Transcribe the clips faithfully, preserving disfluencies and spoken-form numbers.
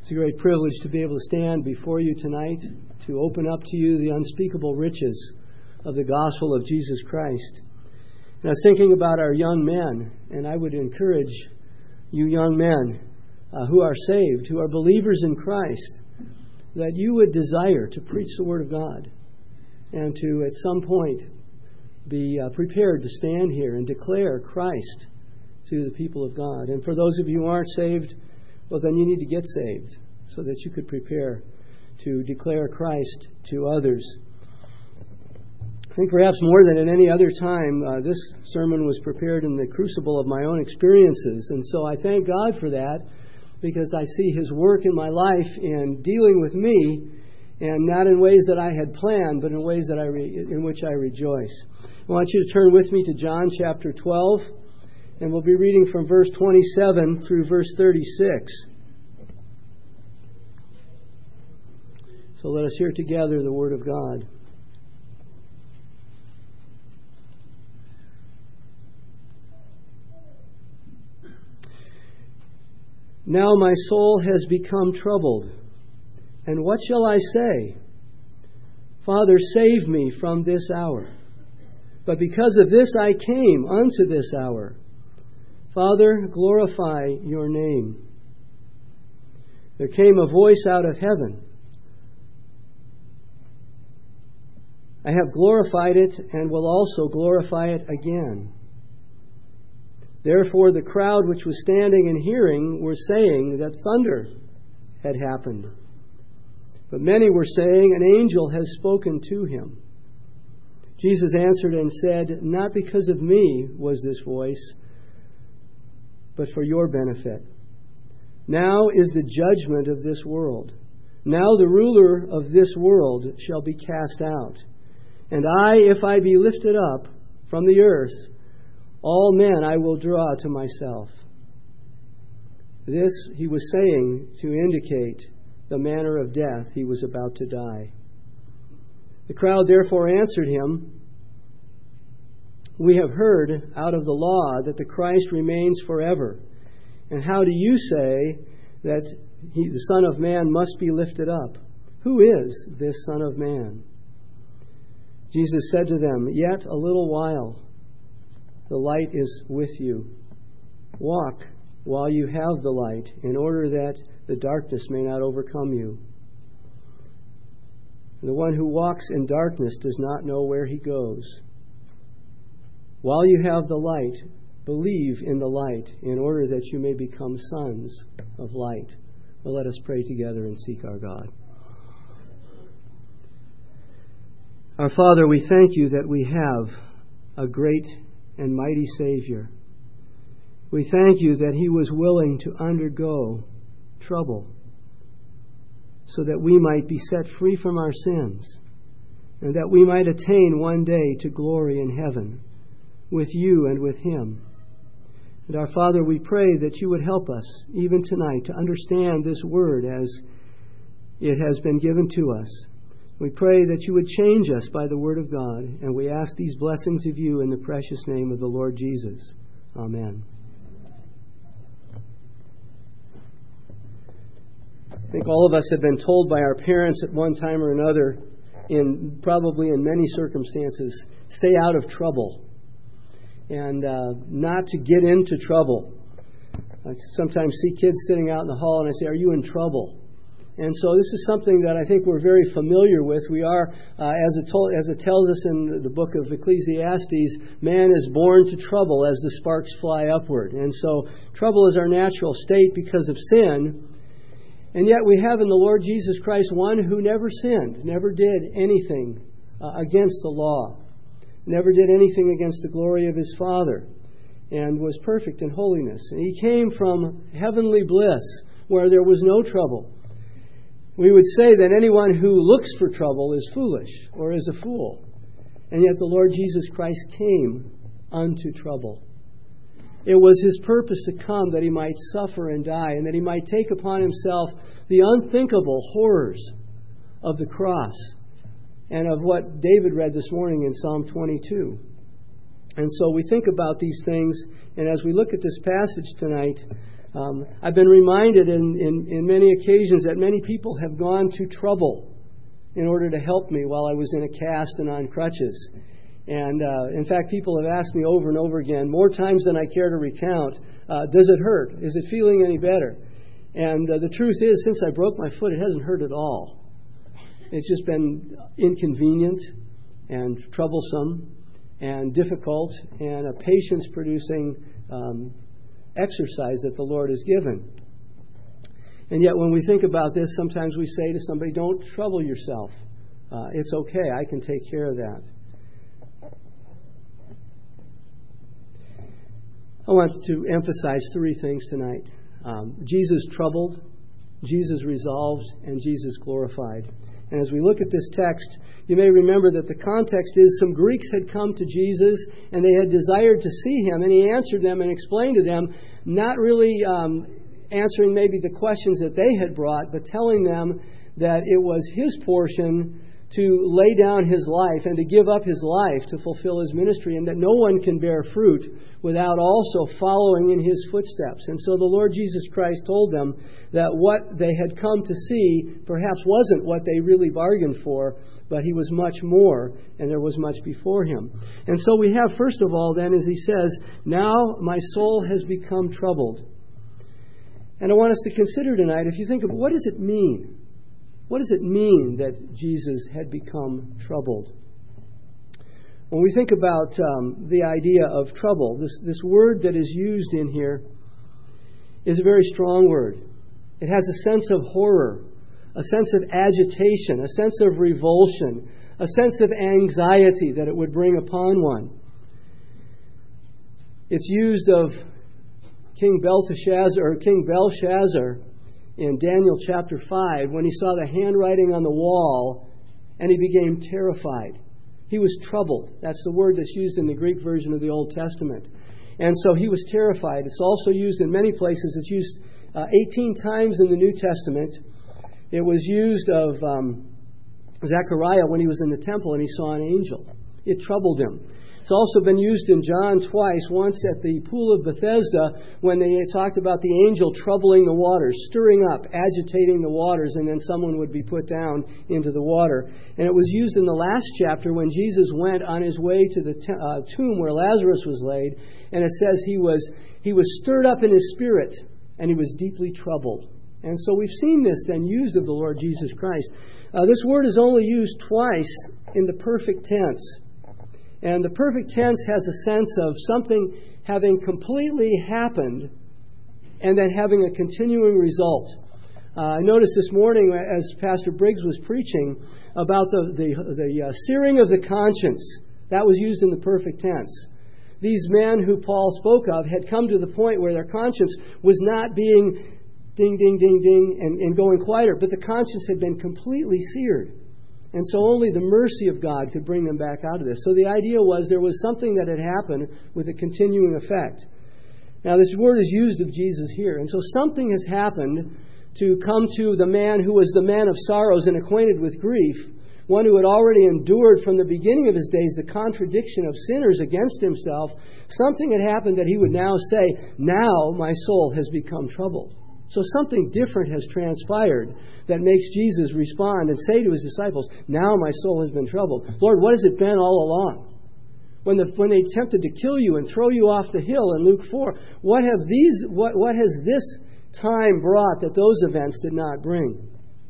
It's a great privilege to be able to stand before you tonight to open up to you the unspeakable riches of the gospel of Jesus Christ. And I was thinking about our young men, and I would encourage you young men uh, who are saved, who are believers in Christ, that you would desire to preach the Word of God and to, at some point, be uh, prepared to stand here and declare Christ to the people of God. And for those of you who aren't saved, well, then you need to get saved so that you could prepare to declare Christ to others. I think perhaps more than at any other time, uh, this sermon was prepared in the crucible of my own experiences. And so I thank God for that, because I see His work in my life in dealing with me, and not in ways that I had planned, but in ways that I re- in which I rejoice. I want you to turn with me to John chapter twelve. And we'll be reading from verse twenty-seven through verse thirty-six. So let us hear together the Word of God. Now my soul has become troubled, and what shall I say? Father, save me from this hour. But because of this I came unto this hour. Father, glorify your name. There came a voice out of heaven. I have glorified it and will also glorify it again. Therefore the crowd which was standing and hearing were saying that thunder had happened. But many were saying, an angel has spoken to him. Jesus answered and said, not because of me was this voice, but for your benefit. Now is the judgment of this world. Now the ruler of this world shall be cast out. And I, if I be lifted up from the earth, all men I will draw to myself. This he was saying to indicate the manner of death he was about to die. The crowd therefore answered him, we have heard out of the law that the Christ remains forever. And how do you say that he, the Son of Man must be lifted up? Who is this Son of Man? Jesus said to them, yet a little while, the light is with you. Walk while you have the light, in order that the darkness may not overcome you. The one who walks in darkness does not know where he goes. While you have the light, believe in the light, in order that you may become sons of light. Well, let us pray together and seek our God. Our Father, we thank you that we have a great and mighty Savior. We thank you that He was willing to undergo trouble so that we might be set free from our sins, and that we might attain one day to glory in heaven with you and with Him. And our Father, we pray that you would help us even tonight to understand this word as it has been given to us. We pray that you would change us by the word of God, and we ask these blessings of you in the precious name of the Lord Jesus. Amen. I think all of us have been told by our parents at one time or another, in probably in many circumstances, stay out of trouble. And uh, not to get into trouble. I sometimes see kids sitting out in the hall and I say, are you in trouble? And so this is something that I think we're very familiar with. We are, uh, as, it told, as it tells us in the book of Ecclesiastes, man is born to trouble as the sparks fly upward. And so trouble is our natural state because of sin. And yet we have in the Lord Jesus Christ one who never sinned, never did anything uh, against the law. Never did anything against the glory of His Father, and was perfect in holiness. And He came from heavenly bliss, where there was no trouble. We would say that anyone who looks for trouble is foolish, or is a fool. And yet the Lord Jesus Christ came unto trouble. It was His purpose to come that He might suffer and die, and that He might take upon Himself the unthinkable horrors of the cross, and of what David read this morning in Psalm twenty-two. And so we think about these things, and as we look at this passage tonight, um, I've been reminded in, in, in many occasions that many people have gone to trouble in order to help me while I was in a cast and on crutches. And uh, in fact, people have asked me over and over again, more times than I care to recount, uh, does it hurt? Is it feeling any better? And uh, the truth is, since I broke my foot, it hasn't hurt at all. It's just been inconvenient and troublesome and difficult and a patience-producing um, exercise that the Lord has given. And yet when we think about this, sometimes we say to somebody, don't trouble yourself. Uh, it's okay, I can take care of that. I want to emphasize three things tonight. Um, Jesus troubled, Jesus resolved, and Jesus glorified. And as we look at this text, you may remember that the context is some Greeks had come to Jesus and they had desired to see him, and he answered them and explained to them, not really um, answering maybe the questions that they had brought, but telling them that it was his portion to lay down his life and to give up his life to fulfill his ministry, and that no one can bear fruit without also following in his footsteps. And so the Lord Jesus Christ told them that what they had come to see perhaps wasn't what they really bargained for, but he was much more, and there was much before him. And so we have, first of all, then, as he says, now my soul has become troubled. And I want us to consider tonight, if you think of what does it mean? What does it mean that Jesus had become troubled? When we think about um, the idea of trouble, this, this word that is used in here is a very strong word. It has a sense of horror, a sense of agitation, a sense of revulsion, a sense of anxiety that it would bring upon one. It's used of King Belteshazzar, or King Belshazzar, in Daniel chapter five, when he saw the handwriting on the wall and he became terrified. He was troubled. That's the word that's used in the Greek version of the Old Testament. And so he was terrified. It's also used in many places. It's used uh, eighteen times in the New Testament. It was used of um, Zechariah when he was in the temple and he saw an angel. It troubled him. It's also been used in John twice, once at the pool of Bethesda when they talked about the angel troubling the waters, stirring up, agitating the waters, and then someone would be put down into the water. And it was used in the last chapter when Jesus went on his way to the t- uh, tomb where Lazarus was laid, and it says he was he was stirred up in his spirit, and he was deeply troubled. And so we've seen this then used of the Lord Jesus Christ. Uh, this word is only used twice in the perfect tense. And the perfect tense has a sense of something having completely happened and then having a continuing result. Uh, I noticed this morning as Pastor Briggs was preaching about the, the, the uh, searing of the conscience. That was used in the perfect tense. These men who Paul spoke of had come to the point where their conscience was not being ding, ding, ding, ding and, and going quieter, but the conscience had been completely seared. And so only the mercy of God could bring them back out of this. So the idea was there was something that had happened with a continuing effect. Now this word is used of Jesus here. And so something has happened to come to the man who was the man of sorrows and acquainted with grief, one who had already endured from the beginning of his days the contradiction of sinners against himself. Something had happened that he would now say, now my soul has become troubled. So something different has transpired that makes Jesus respond and say to his disciples, now my soul has been troubled. Lord, what has it been all along? When the when they attempted to kill you and throw you off the hill in Luke four, what have these what, what has this time brought that those events did not bring?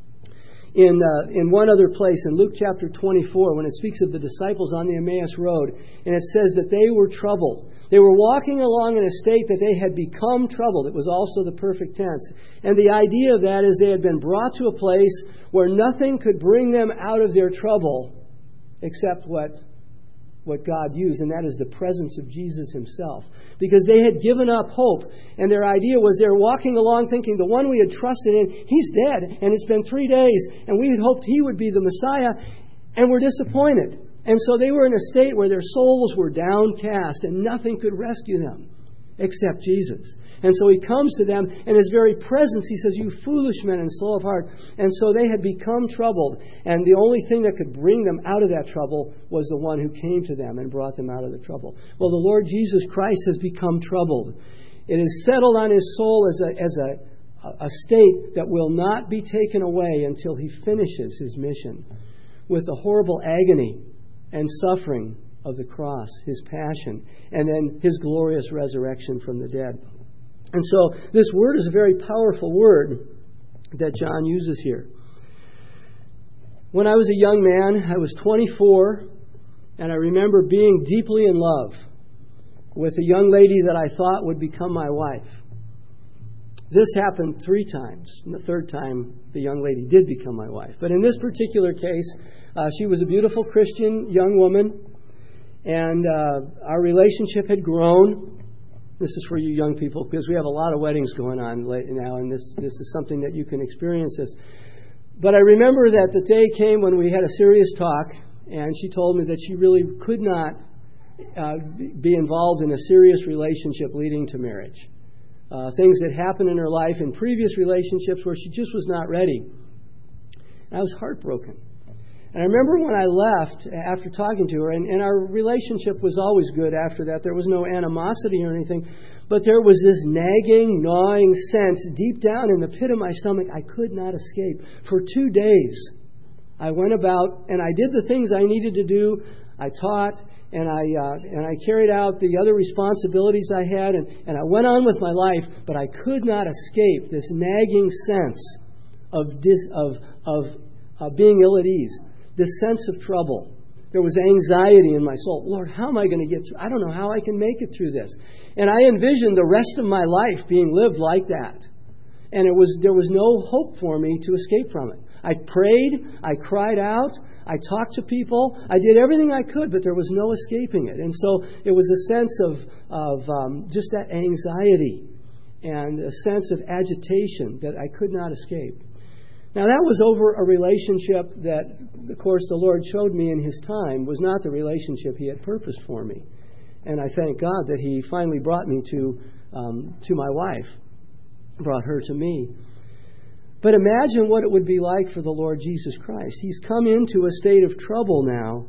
In uh, in one other place, in Luke chapter twenty-four, when it speaks of the disciples on the Emmaus Road, and it says that they were troubled. They were walking along in a state that they had become troubled. It was also the perfect tense. And the idea of that is they had been brought to a place where nothing could bring them out of their trouble except what, what God used, and that is the presence of Jesus himself. Because they had given up hope, and their idea was they're walking along thinking the one we had trusted in, he's dead, and it's been three days, and we had hoped he would be the Messiah, and we're disappointed. And so they were in a state where their souls were downcast and nothing could rescue them except Jesus. And so he comes to them, and his very presence, he says, "You foolish men and slow of heart." And so they had become troubled. And the only thing that could bring them out of that trouble was the one who came to them and brought them out of the trouble. Well, the Lord Jesus Christ has become troubled. It is settled on his soul as a, as a, a state that will not be taken away until he finishes his mission with the horrible agony and suffering of the cross, his passion, and then his glorious resurrection from the dead. And so this word is a very powerful word that John uses here. When I was a young man, I was twenty-four, and I remember being deeply in love with a young lady that I thought would become my wife. This happened three times. And the third time, the young lady did become my wife. But in this particular case, uh, she was a beautiful Christian young woman, and uh, our relationship had grown. This is for you young people, because we have a lot of weddings going on late now, and this, this is something that you can experience this. But I remember that the day came when we had a serious talk, and she told me that she really could not uh, be involved in a serious relationship leading to marriage. Uh, things that happened in her life in previous relationships where she just was not ready. And I was heartbroken. And I remember when I left after talking to her, and, and our relationship was always good after that. There was no animosity or anything, but there was this nagging, gnawing sense deep down in the pit of my stomach I could not escape. For two days, I went about and I did the things I needed to do. I taught, and I uh, and I carried out the other responsibilities I had, and, and I went on with my life, but I could not escape this nagging sense of dis, of of uh, being ill at ease, this sense of trouble. There was anxiety in my soul. Lord, how am I going to get through? I don't know how I can make it through this. And I envisioned the rest of my life being lived like that. And it was there was no hope for me to escape from it. I prayed, I cried out, I talked to people, I did everything I could, but there was no escaping it. And so it was a sense of, of um, just that anxiety and a sense of agitation that I could not escape. Now that was over a relationship that, of course, the Lord showed me in His time was not the relationship He had purposed for me. And I thank God that He finally brought me to um, to my wife, brought her to me. But imagine what it would be like for the Lord Jesus Christ. He's come into a state of trouble now,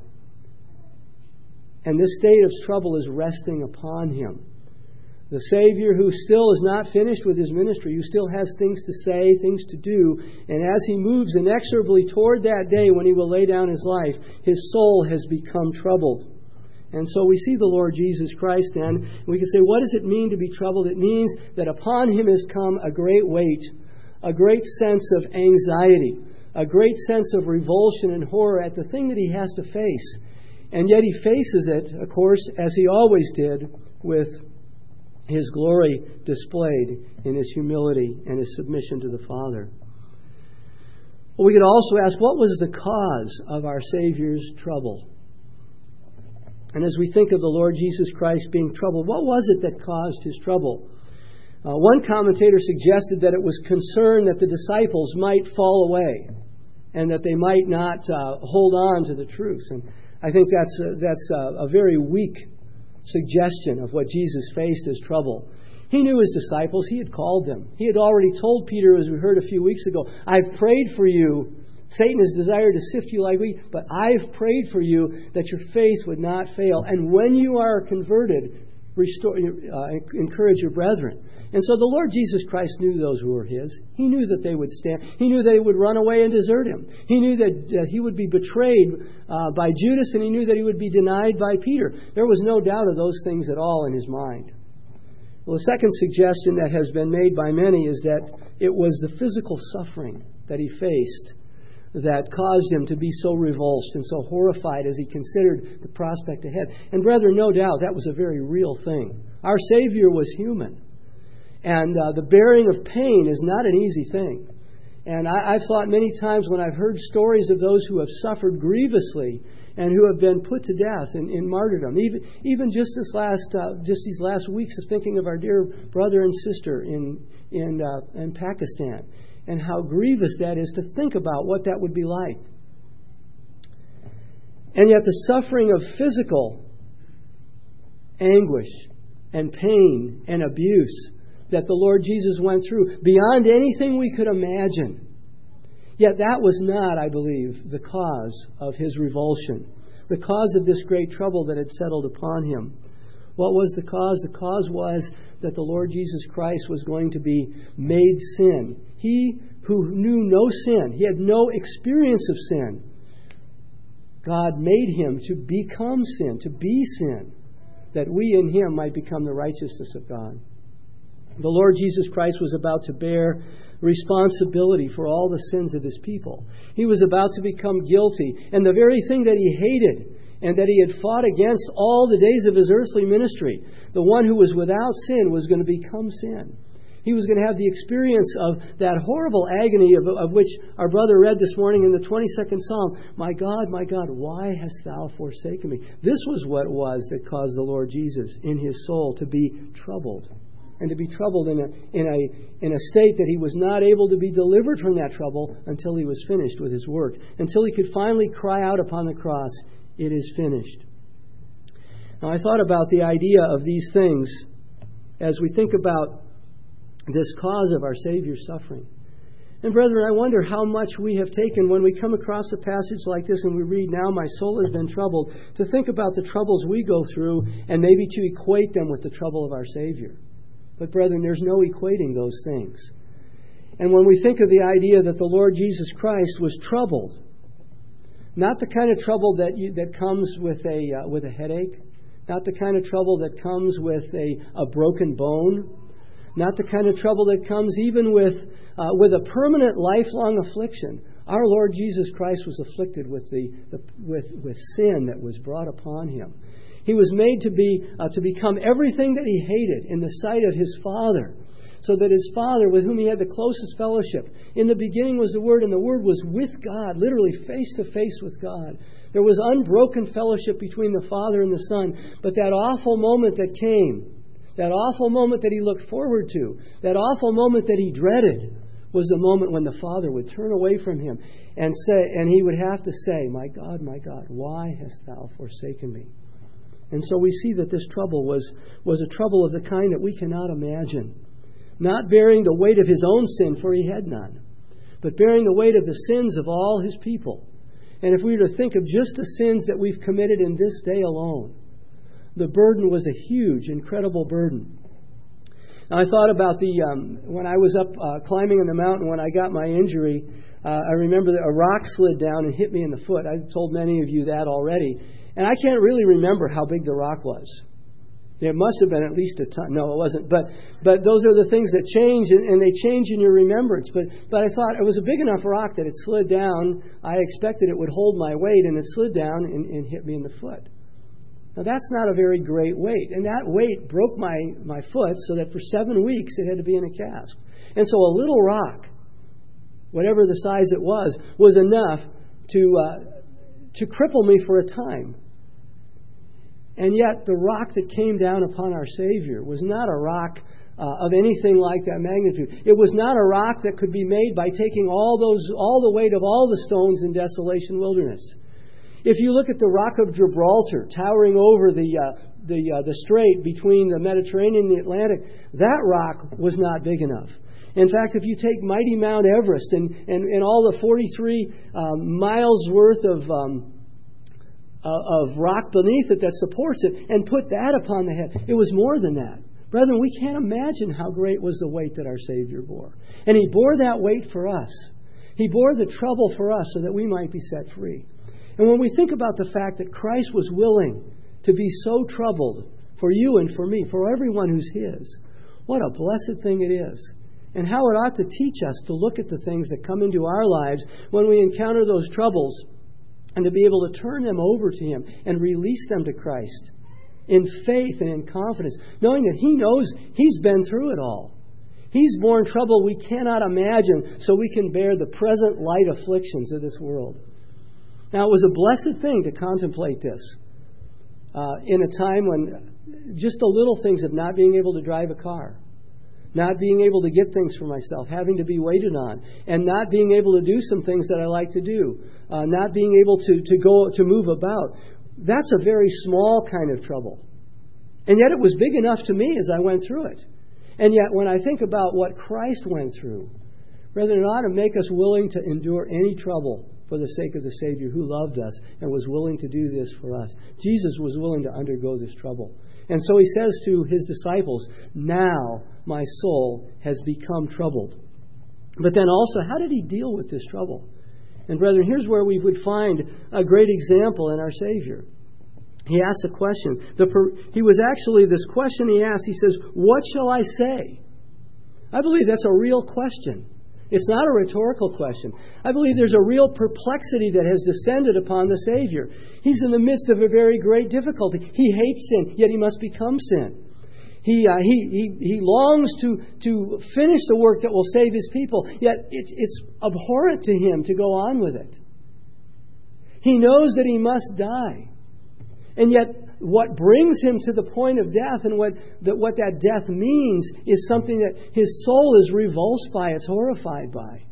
and this state of trouble is resting upon Him. The Savior who still is not finished with His ministry, who still has things to say, things to do, and as He moves inexorably toward that day when He will lay down His life, His soul has become troubled. And so we see the Lord Jesus Christ then. We can say, what does it mean to be troubled? It means that upon Him has come a great weight, a great sense of anxiety, a great sense of revulsion and horror at the thing that He has to face. And yet He faces it, of course, as He always did, with His glory displayed in His humility and His submission to the Father. Well, we could also ask, what was the cause of our Savior's trouble? And as we think of the Lord Jesus Christ being troubled, what was it that caused His trouble? Uh, one commentator suggested that it was concern that the disciples might fall away and that they might not uh, hold on to the truth. And I think that's a, that's a, a very weak suggestion of what Jesus faced as trouble. He knew His disciples. He had called them. He had already told Peter, as we heard a few weeks ago, I've prayed for you. Satan has desired to sift you like wheat, but I've prayed for you that your faith would not fail. And when you are converted, restore, uh, encourage your brethren. And so the Lord Jesus Christ knew those who were His. He knew that they would stand. He knew they would run away and desert Him. He knew that, that He would be betrayed uh, by Judas, and He knew that He would be denied by Peter. There was no doubt of those things at all in His mind. Well, the second suggestion that has been made by many is that it was the physical suffering that He faced that caused Him to be so revulsed and so horrified as He considered the prospect ahead. And brethren, no doubt that was a very real thing. Our Savior was human. And uh, the bearing of pain is not an easy thing. And I, I've thought many times when I've heard stories of those who have suffered grievously and who have been put to death in, in martyrdom, even even just this last uh, just these last weeks of thinking of our dear brother and sister in in uh, in Pakistan, and how grievous that is to think about what that would be like. And yet the suffering of physical anguish and pain and abuse that the Lord Jesus went through, beyond anything we could imagine. Yet that was not, I believe, the cause of his revulsion, the cause of this great trouble that had settled upon him. What was the cause? The cause was that the Lord Jesus Christ was going to be made sin. He who knew no sin, he had no experience of sin, God made him to become sin, to be sin, that we in him might become the righteousness of God. The Lord Jesus Christ was about to bear responsibility for all the sins of his people. He was about to become guilty, and the very thing that he hated and that he had fought against all the days of his earthly ministry, the one who was without sin was going to become sin. He was going to have the experience of that horrible agony of, of which our brother read this morning in the twenty-second Psalm. My God, my God, why hast thou forsaken me? This was what it was that caused the Lord Jesus in his soul to be troubled. And to be troubled in a, in a, in a state that he was not able to be delivered from that trouble until he was finished with his work. Until he could finally cry out upon the cross, it is finished. Now I thought about the idea of these things as we think about this cause of our Savior's suffering. And brethren, I wonder how much we have taken when we come across a passage like this and we read, now my soul has been troubled, to think about the troubles we go through and maybe to equate them with the trouble of our Savior. But brethren, there's no equating those things. And when we think of the idea that the Lord Jesus Christ was troubled, not the kind of trouble that you, that comes with a uh, with a headache, not the kind of trouble that comes with a, a broken bone, not the kind of trouble that comes even with uh, with a permanent lifelong affliction. Our Lord Jesus Christ was afflicted with the, the with with sin that was brought upon him. He was made to be uh, to become everything that he hated in the sight of his Father, so that his Father, with whom he had the closest fellowship, in the beginning was the Word, and the Word was with God, literally face to face with God. There was unbroken fellowship between the Father and the Son. But that awful moment that came, that awful moment that he looked forward to, that awful moment that he dreaded, was the moment when the Father would turn away from him and say, and he would have to say, my God, my God, why hast thou forsaken me? And so we see that this trouble was, was a trouble of the kind that we cannot imagine. Not bearing the weight of his own sin, for he had none, but bearing the weight of the sins of all his people. And if we were to think of just the sins that we've committed in this day alone, the burden was a huge, incredible burden. Now, I thought about the um, when I was up uh, climbing in the mountain when I got my injury. Uh, I remember that a rock slid down and hit me in the foot. I've told many of you that already. And I can't really remember how big the rock was. It must have been at least a ton. No, it wasn't. But but those are the things that change, and they change in your remembrance. But but I thought it was a big enough rock that it slid down. I expected it would hold my weight, and it slid down and, and hit me in the foot. Now, that's not a very great weight. And that weight broke my, my foot so that for seven weeks it had to be in a cast. And so a little rock, whatever the size it was, was enough to uh, to cripple me for a time. And yet the rock that came down upon our Savior was not a rock uh, of anything like that magnitude. It was not a rock that could be made by taking all those all the weight of all the stones in Desolation Wilderness. If you look at the Rock of Gibraltar towering over the uh, the uh, the strait between the Mediterranean and the Atlantic, that rock was not big enough. In fact, if you take mighty Mount Everest and, and, and all the forty-three um, miles worth of um, uh, of rock beneath it that supports it and put that upon the head, it was more than that. Brethren, we can't imagine how great was the weight that our Savior bore. And He bore that weight for us. He bore the trouble for us so that we might be set free. And when we think about the fact that Christ was willing to be so troubled for you and for me, for everyone who's His, what a blessed thing it is. And how it ought to teach us to look at the things that come into our lives when we encounter those troubles and to be able to turn them over to Him and release them to Christ in faith and in confidence, knowing that He knows He's been through it all. He's borne trouble we cannot imagine so we can bear the present light afflictions of this world. Now, it was a blessed thing to contemplate this uh, in a time when just the little things of not being able to drive a car, not being able to get things for myself, having to be waited on, and not being able to do some things that I like to do, uh, not being able to, to go to move about. That's a very small kind of trouble. And yet it was big enough to me as I went through it. And yet, when I think about what Christ went through, brethren, it ought to make us willing to endure any trouble for the sake of the Savior who loved us and was willing to do this for us. Jesus was willing to undergo this trouble. And so he says to his disciples, now my soul has become troubled. But then also, how did he deal with this trouble? And brethren, here's where we would find a great example in our Savior. He asks a question. The per- he was actually, this question he asked, he says, what shall I say? I believe that's a real question. It's not a rhetorical question. I believe there's a real perplexity that has descended upon the Savior. He's in the midst of a very great difficulty. He hates sin, yet he must become sin. He uh, he, he he longs to, to finish the work that will save his people, yet it's, it's abhorrent to him to go on with it. He knows that he must die. And yet what brings him to the point of death and what that, what that death means is something that his soul is revulsed by, it's horrified by.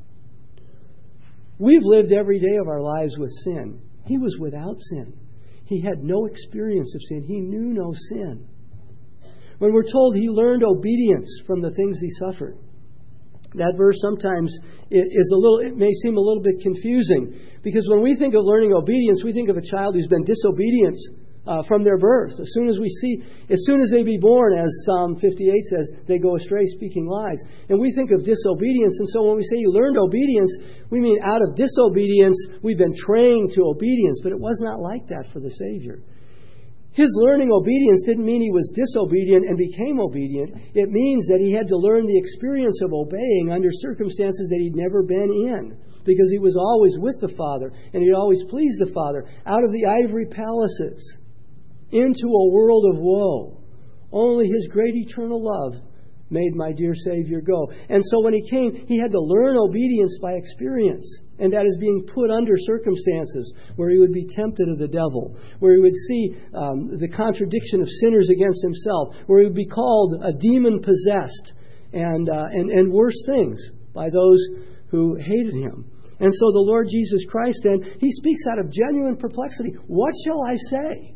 We've lived every day of our lives with sin. He was without sin. He had no experience of sin. He knew no sin. When we're told he learned obedience from the things he suffered, that verse sometimes is a little, it may seem a little bit confusing, because when we think of learning obedience, we think of a child who's been disobedient uh, from their birth. As soon as we see, as soon as they be born, as Psalm fifty-eight says, they go astray speaking lies. And we think of disobedience, and so when we say he learned obedience, we mean out of disobedience, we've been trained to obedience, but it was not like that for the Savior. His learning obedience didn't mean he was disobedient and became obedient. It means that he had to learn the experience of obeying under circumstances that he'd never been in, because he was always with the Father and he'd always pleased the Father. Out of the ivory palaces into a world of woe, only his great eternal love made my dear Savior go. And so when he came, he had to learn obedience by experience. And that is being put under circumstances where he would be tempted of the devil, where he would see um, the contradiction of sinners against himself, where he would be called a demon-possessed and, uh, and, and worse things by those who hated him. And so the Lord Jesus Christ then, he speaks out of genuine perplexity. What shall I say?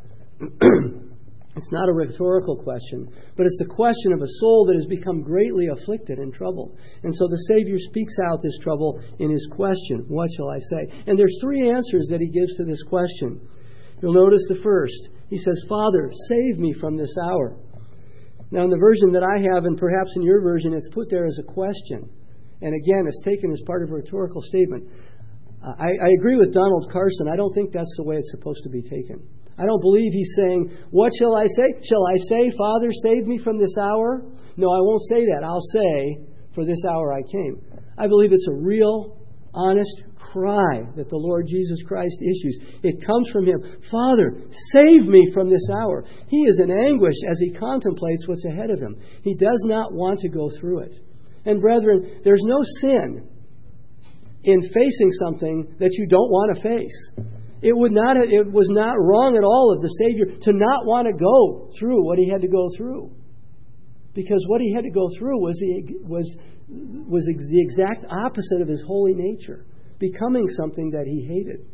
It's not a rhetorical question, but it's the question of a soul that has become greatly afflicted and troubled. And so the Savior speaks out this trouble in his question, what shall I say? And there's three answers that he gives to this question. You'll notice the first. He says, Father, save me from this hour. Now in the version that I have, and perhaps in your version, it's put there as a question. And again, it's taken as part of a rhetorical statement. I, I agree with Donald Carson. I don't think that's the way it's supposed to be taken. I don't believe he's saying, what shall I say? Shall I say, Father, save me from this hour? No, I won't say that. I'll say, for this hour I came. I believe it's a real, honest cry that the Lord Jesus Christ issues. It comes from him. Father, save me from this hour. He is in anguish as he contemplates what's ahead of him. He does not want to go through it. And brethren, there's no sin in facing something that you don't want to face. It would not. It was not wrong at all of the Savior to not want to go through what he had to go through, because what he had to go through was the was was the exact opposite of his holy nature, becoming something that he hated.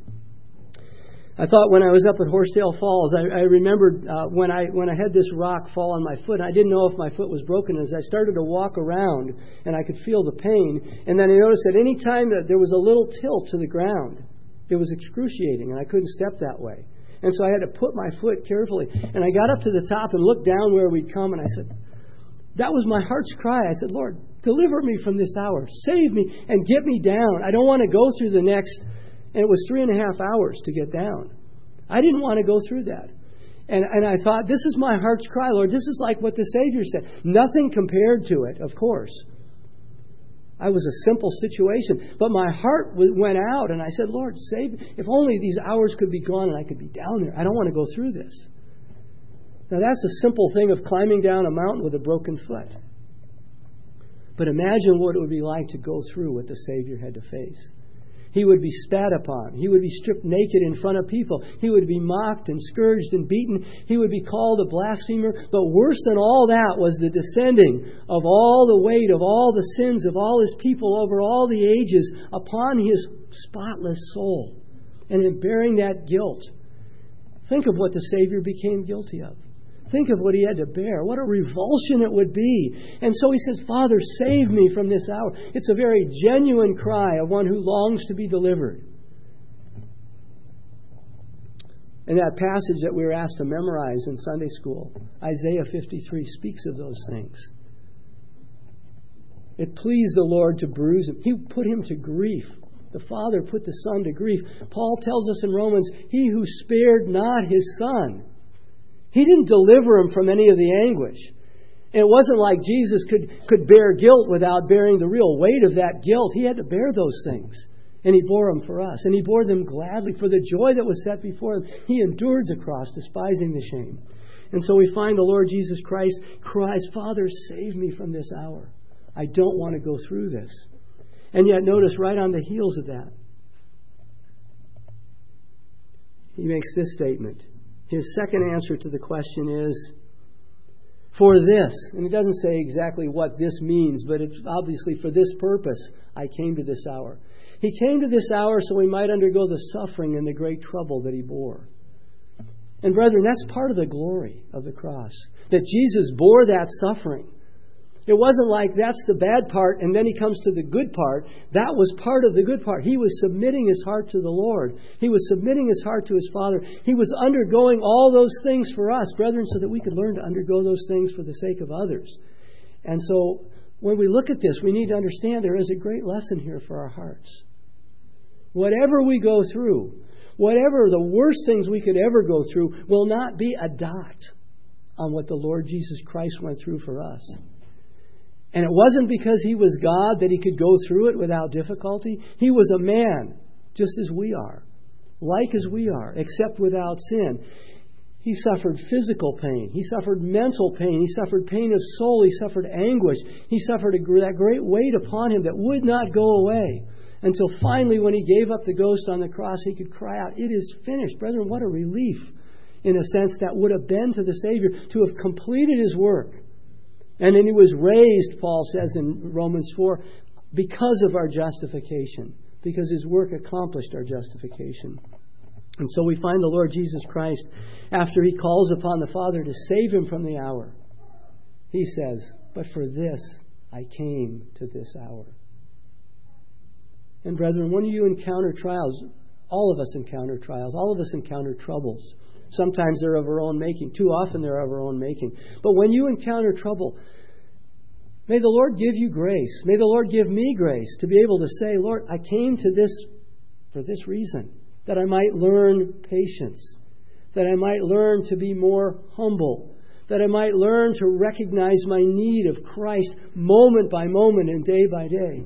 I thought when I was up at Horsetail Falls, I, I remembered uh, when I when I had this rock fall on my foot. I didn't know if my foot was broken. As I started to walk around, and I could feel the pain, and then I noticed that any time that there was a little tilt to the ground, it was excruciating, and I couldn't step that way. And so I had to put my foot carefully. And I got up to the top and looked down where we'd come, and I said, that was my heart's cry. I said, Lord, deliver me from this hour. Save me and get me down. I don't want to go through the next, and it was three and a half hours to get down. I didn't want to go through that. And, and I thought, this is my heart's cry, Lord. This is like what the Savior said. Nothing compared to it, of course. I was a simple situation, but my heart went out, and I said, Lord, save me. If only these hours could be gone and I could be down there. I don't want to go through this. Now, that's a simple thing of climbing down a mountain with a broken foot. But imagine what it would be like to go through what the Savior had to face. He would be spat upon. He would be stripped naked in front of people. He would be mocked and scourged and beaten. He would be called a blasphemer. But worse than all that was the descending of all the weight of all the sins of all his people over all the ages upon his spotless soul, and in bearing that guilt. Think of what the Savior became guilty of. Think of what he had to bear. What a revulsion it would be. And so he says, Father, save me from this hour. It's a very genuine cry of one who longs to be delivered. And that passage that we were asked to memorize in Sunday school, Isaiah fifty-three, speaks of those things. It pleased the Lord to bruise him. He put him to grief. The Father put the Son to grief. Paul tells us in Romans, he who spared not his Son. He didn't deliver him from any of the anguish. And it wasn't like Jesus could, could bear guilt without bearing the real weight of that guilt. He had to bear those things. And he bore them for us. And he bore them gladly for the joy that was set before him. He endured the cross, despising the shame. And so we find the Lord Jesus Christ cries, Father, save me from this hour. I don't want to go through this. And yet notice right on the heels of that, he makes this statement. His second answer to the question is, for this, and it doesn't say exactly what this means, but it's obviously for this purpose I came to this hour. He came to this hour so he might undergo the suffering and the great trouble that he bore. And brethren, that's part of the glory of the cross, that Jesus bore that suffering. It wasn't like that's the bad part and then he comes to the good part. That was part of the good part. He was submitting his heart to the Lord. He was submitting his heart to his Father. He was undergoing all those things for us, brethren, so that we could learn to undergo those things for the sake of others. And so when we look at this, we need to understand there is a great lesson here for our hearts. Whatever we go through, whatever the worst things we could ever go through, will not be a dot on what the Lord Jesus Christ went through for us. And it wasn't because he was God that he could go through it without difficulty. He was a man, just as we are, like as we are, except without sin. He suffered physical pain. He suffered mental pain. He suffered pain of soul. He suffered anguish. He suffered a, that great weight upon him that would not go away until finally when he gave up the ghost on the cross, he could cry out, it is finished. Brethren, what a relief, in a sense, that would have been to the Savior to have completed his work. And then he was raised, Paul says in Romans four, because of our justification, because his work accomplished our justification. And so we find the Lord Jesus Christ, after he calls upon the Father to save him from the hour, he says, but for this I came to this hour. And brethren, when you encounter trials, all of us encounter trials, all of us encounter troubles. Sometimes they're of our own making. Too often they're of our own making. But when you encounter trouble, may the Lord give you grace. May the Lord give me grace to be able to say, Lord, I came to this for this reason, that I might learn patience, that I might learn to be more humble, that I might learn to recognize my need of Christ moment by moment and day by day.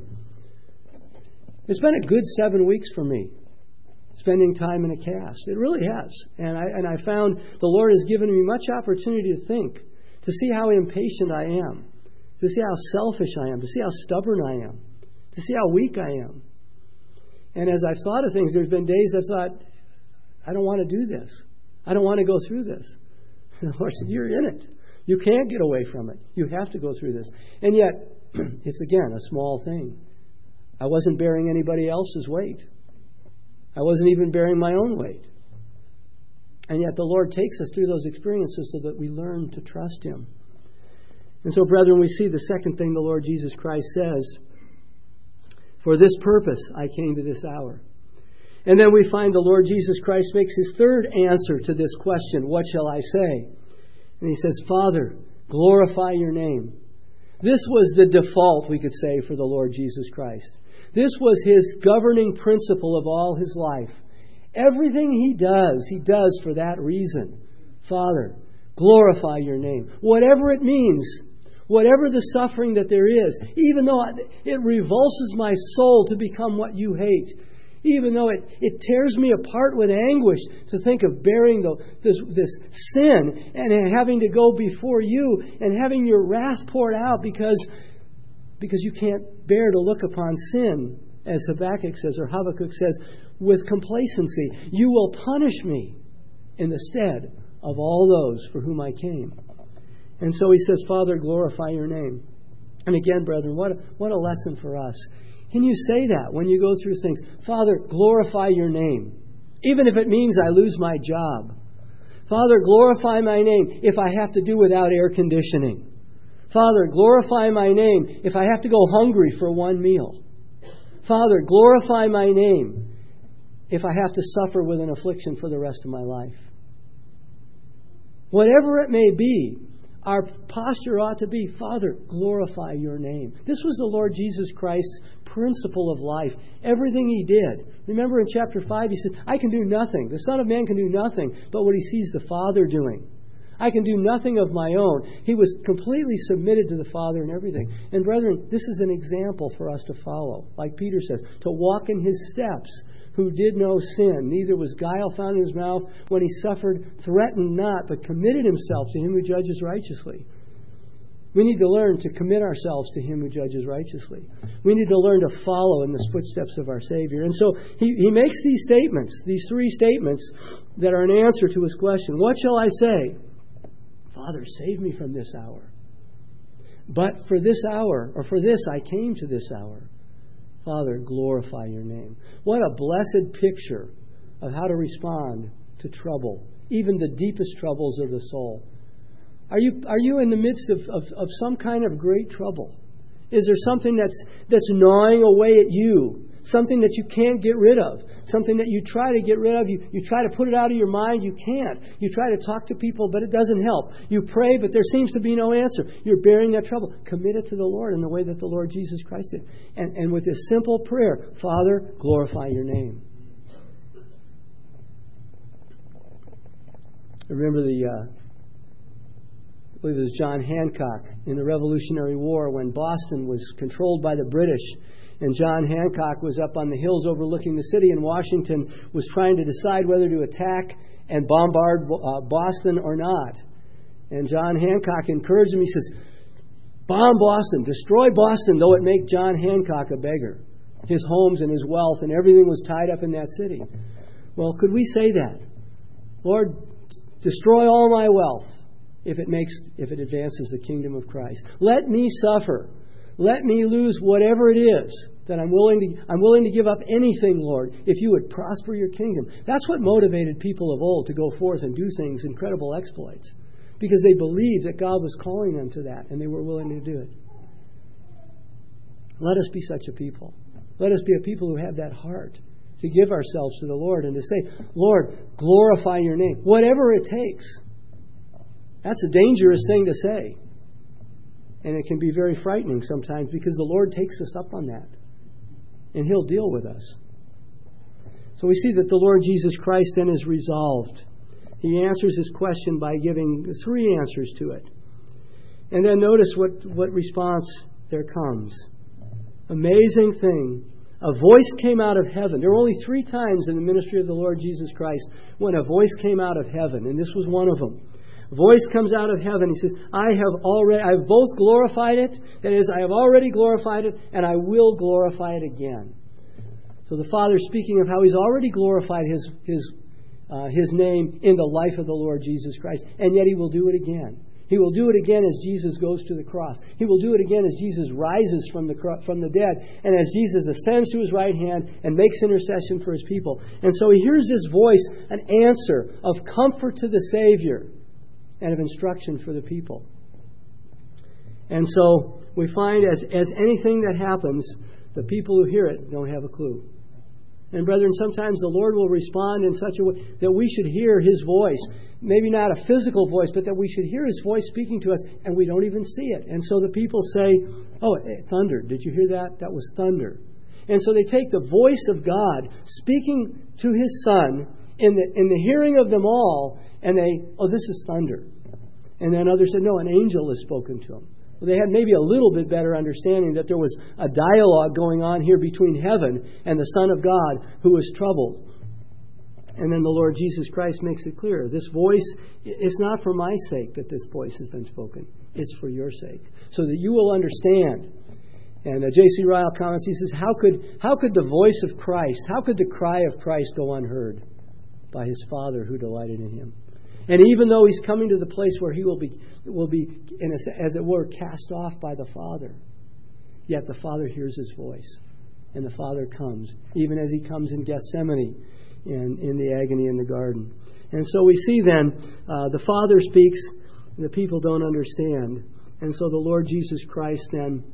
It's been a good seven weeks for me, spending time in a cast. It really has. And I, and I found the Lord has given me much opportunity to think, to see how impatient I am, to see how selfish I am, to see how stubborn I am, to see how weak I am. And as I've thought of things, there's been days I've thought, I don't want to do this. I don't want to go through this. And the Lord said, you're in it. You can't get away from it. You have to go through this. And yet, it's again a small thing. I wasn't bearing anybody else's weight. I wasn't even bearing my own weight. And yet the Lord takes us through those experiences so that we learn to trust him. And so, brethren, we see the second thing the Lord Jesus Christ says, for this purpose I came to this hour. And then we find the Lord Jesus Christ makes his third answer to this question, what shall I say? And he says, Father, glorify your name. This was the default, we could say, for the Lord Jesus Christ. This was his governing principle of all his life. Everything he does, he does for that reason. Father, glorify your name. Whatever it means, whatever the suffering that there is, even though it revulses my soul to become what you hate, even though it, it tears me apart with anguish to think of bearing the, this, this sin and having to go before you and having your wrath poured out because, because you can't bear to look upon sin, as Habakkuk says, or Habakkuk says, with complacency. You will punish me in the stead of all those for whom I came. And so he says, Father, glorify your name. And again, brethren, what a, what a lesson for us. Can you say that when you go through things? Father, glorify your name. Even if it means I lose my job. Father, glorify my name if I have to do without air conditioning. Father, glorify my name if I have to go hungry for one meal. Father, glorify my name if I have to suffer with an affliction for the rest of my life. Whatever it may be, our posture ought to be, Father, glorify your name. This was the Lord Jesus Christ's principle of life. Everything he did. Remember in chapter five, he said, I can do nothing. The Son of Man can do nothing but what he sees the Father doing. I can do nothing of my own. He was completely submitted to the Father in everything. And brethren, this is an example for us to follow. Like Peter says, to walk in his steps, who did no sin, neither was guile found in his mouth. When he suffered, threatened not, but committed himself to him who judges righteously. We need to learn to commit ourselves to him who judges righteously. We need to learn to follow in the footsteps of our Savior. And so he, he makes these statements, these three statements that are an answer to his question. What shall I say? Father, save me from this hour. But for this hour, or for this I came to this hour. Father, glorify your name. What a blessed picture of how to respond to trouble, even the deepest troubles of the soul. Are you are you in the midst of, of, of some kind of great trouble? Is there something that's that's gnawing away at you? Something that you can't get rid of? Something that you try to get rid of? You, you try to put it out of your mind, you can't. You try to talk to people, but it doesn't help. You pray, but there seems to be no answer. You're bearing that trouble. Commit it to the Lord in the way that the Lord Jesus Christ did. And, and with this simple prayer, Father, glorify your name. I remember the... Uh, I believe it was John Hancock in the Revolutionary War when Boston was controlled by the British. And John Hancock was up on the hills overlooking the city, and Washington was trying to decide whether to attack and bombard uh, Boston or not. And John Hancock encouraged him. He says, bomb Boston, destroy Boston, though it make John Hancock a beggar. His homes and his wealth and everything was tied up in that city. Well, could we say that? Lord, destroy all my wealth if it makes, if it advances the kingdom of Christ. Let me suffer. Let me lose whatever it is that I'm willing to I'm willing to give up anything, Lord, if you would prosper your kingdom. That's what motivated people of old to go forth and do things, incredible exploits, because they believed that God was calling them to that and they were willing to do it. Let us be such a people. Let us be a people who have that heart to give ourselves to the Lord and to say, Lord, glorify your name, whatever it takes. That's a dangerous thing to say. And it can be very frightening sometimes because the Lord takes us up on that. And He'll deal with us. So we see that the Lord Jesus Christ then is resolved. He answers his question by giving three answers to it. And then notice what, what response there comes. Amazing thing. A voice came out of heaven. There were only three times in the ministry of the Lord Jesus Christ when a voice came out of heaven. And this was one of them. A voice comes out of heaven. He says, I have already, I have both glorified it. That is, I have already glorified it, and I will glorify it again. So the Father speaking of how He's already glorified His His uh, His name in the life of the Lord Jesus Christ, and yet He will do it again. He will do it again as Jesus goes to the cross. He will do it again as Jesus rises from the from the dead, and as Jesus ascends to His right hand and makes intercession for His people. And so He hears this voice, an answer of comfort to the Savior and of instruction for the people. And so we find as, as anything that happens, the people who hear it don't have a clue. And brethren, sometimes the Lord will respond in such a way that we should hear His voice. Maybe not a physical voice, but that we should hear His voice speaking to us, and we don't even see it. And so the people say, oh, it thundered. Did you hear that? That was thunder. And so they take the voice of God speaking to His Son in the, in the hearing of them all, and they, oh, this is thunder. And then others said, no, an angel has spoken to him. Well, they had maybe a little bit better understanding that there was a dialogue going on here between heaven and the Son of God who was troubled. And then the Lord Jesus Christ makes it clear. This voice, it's not for my sake that this voice has been spoken. It's for your sake. So that you will understand. And uh, J C Ryle comments, he says, how could, how could the voice of Christ, how could the cry of Christ go unheard? By His Father who delighted in Him. And even though He's coming to the place where He will be, will be in a, as it were, cast off by the Father, yet the Father hears His voice. And the Father comes. Even as He comes in Gethsemane, in, in the agony in the garden. And so we see then uh, the Father speaks and the people don't understand. And so the Lord Jesus Christ then,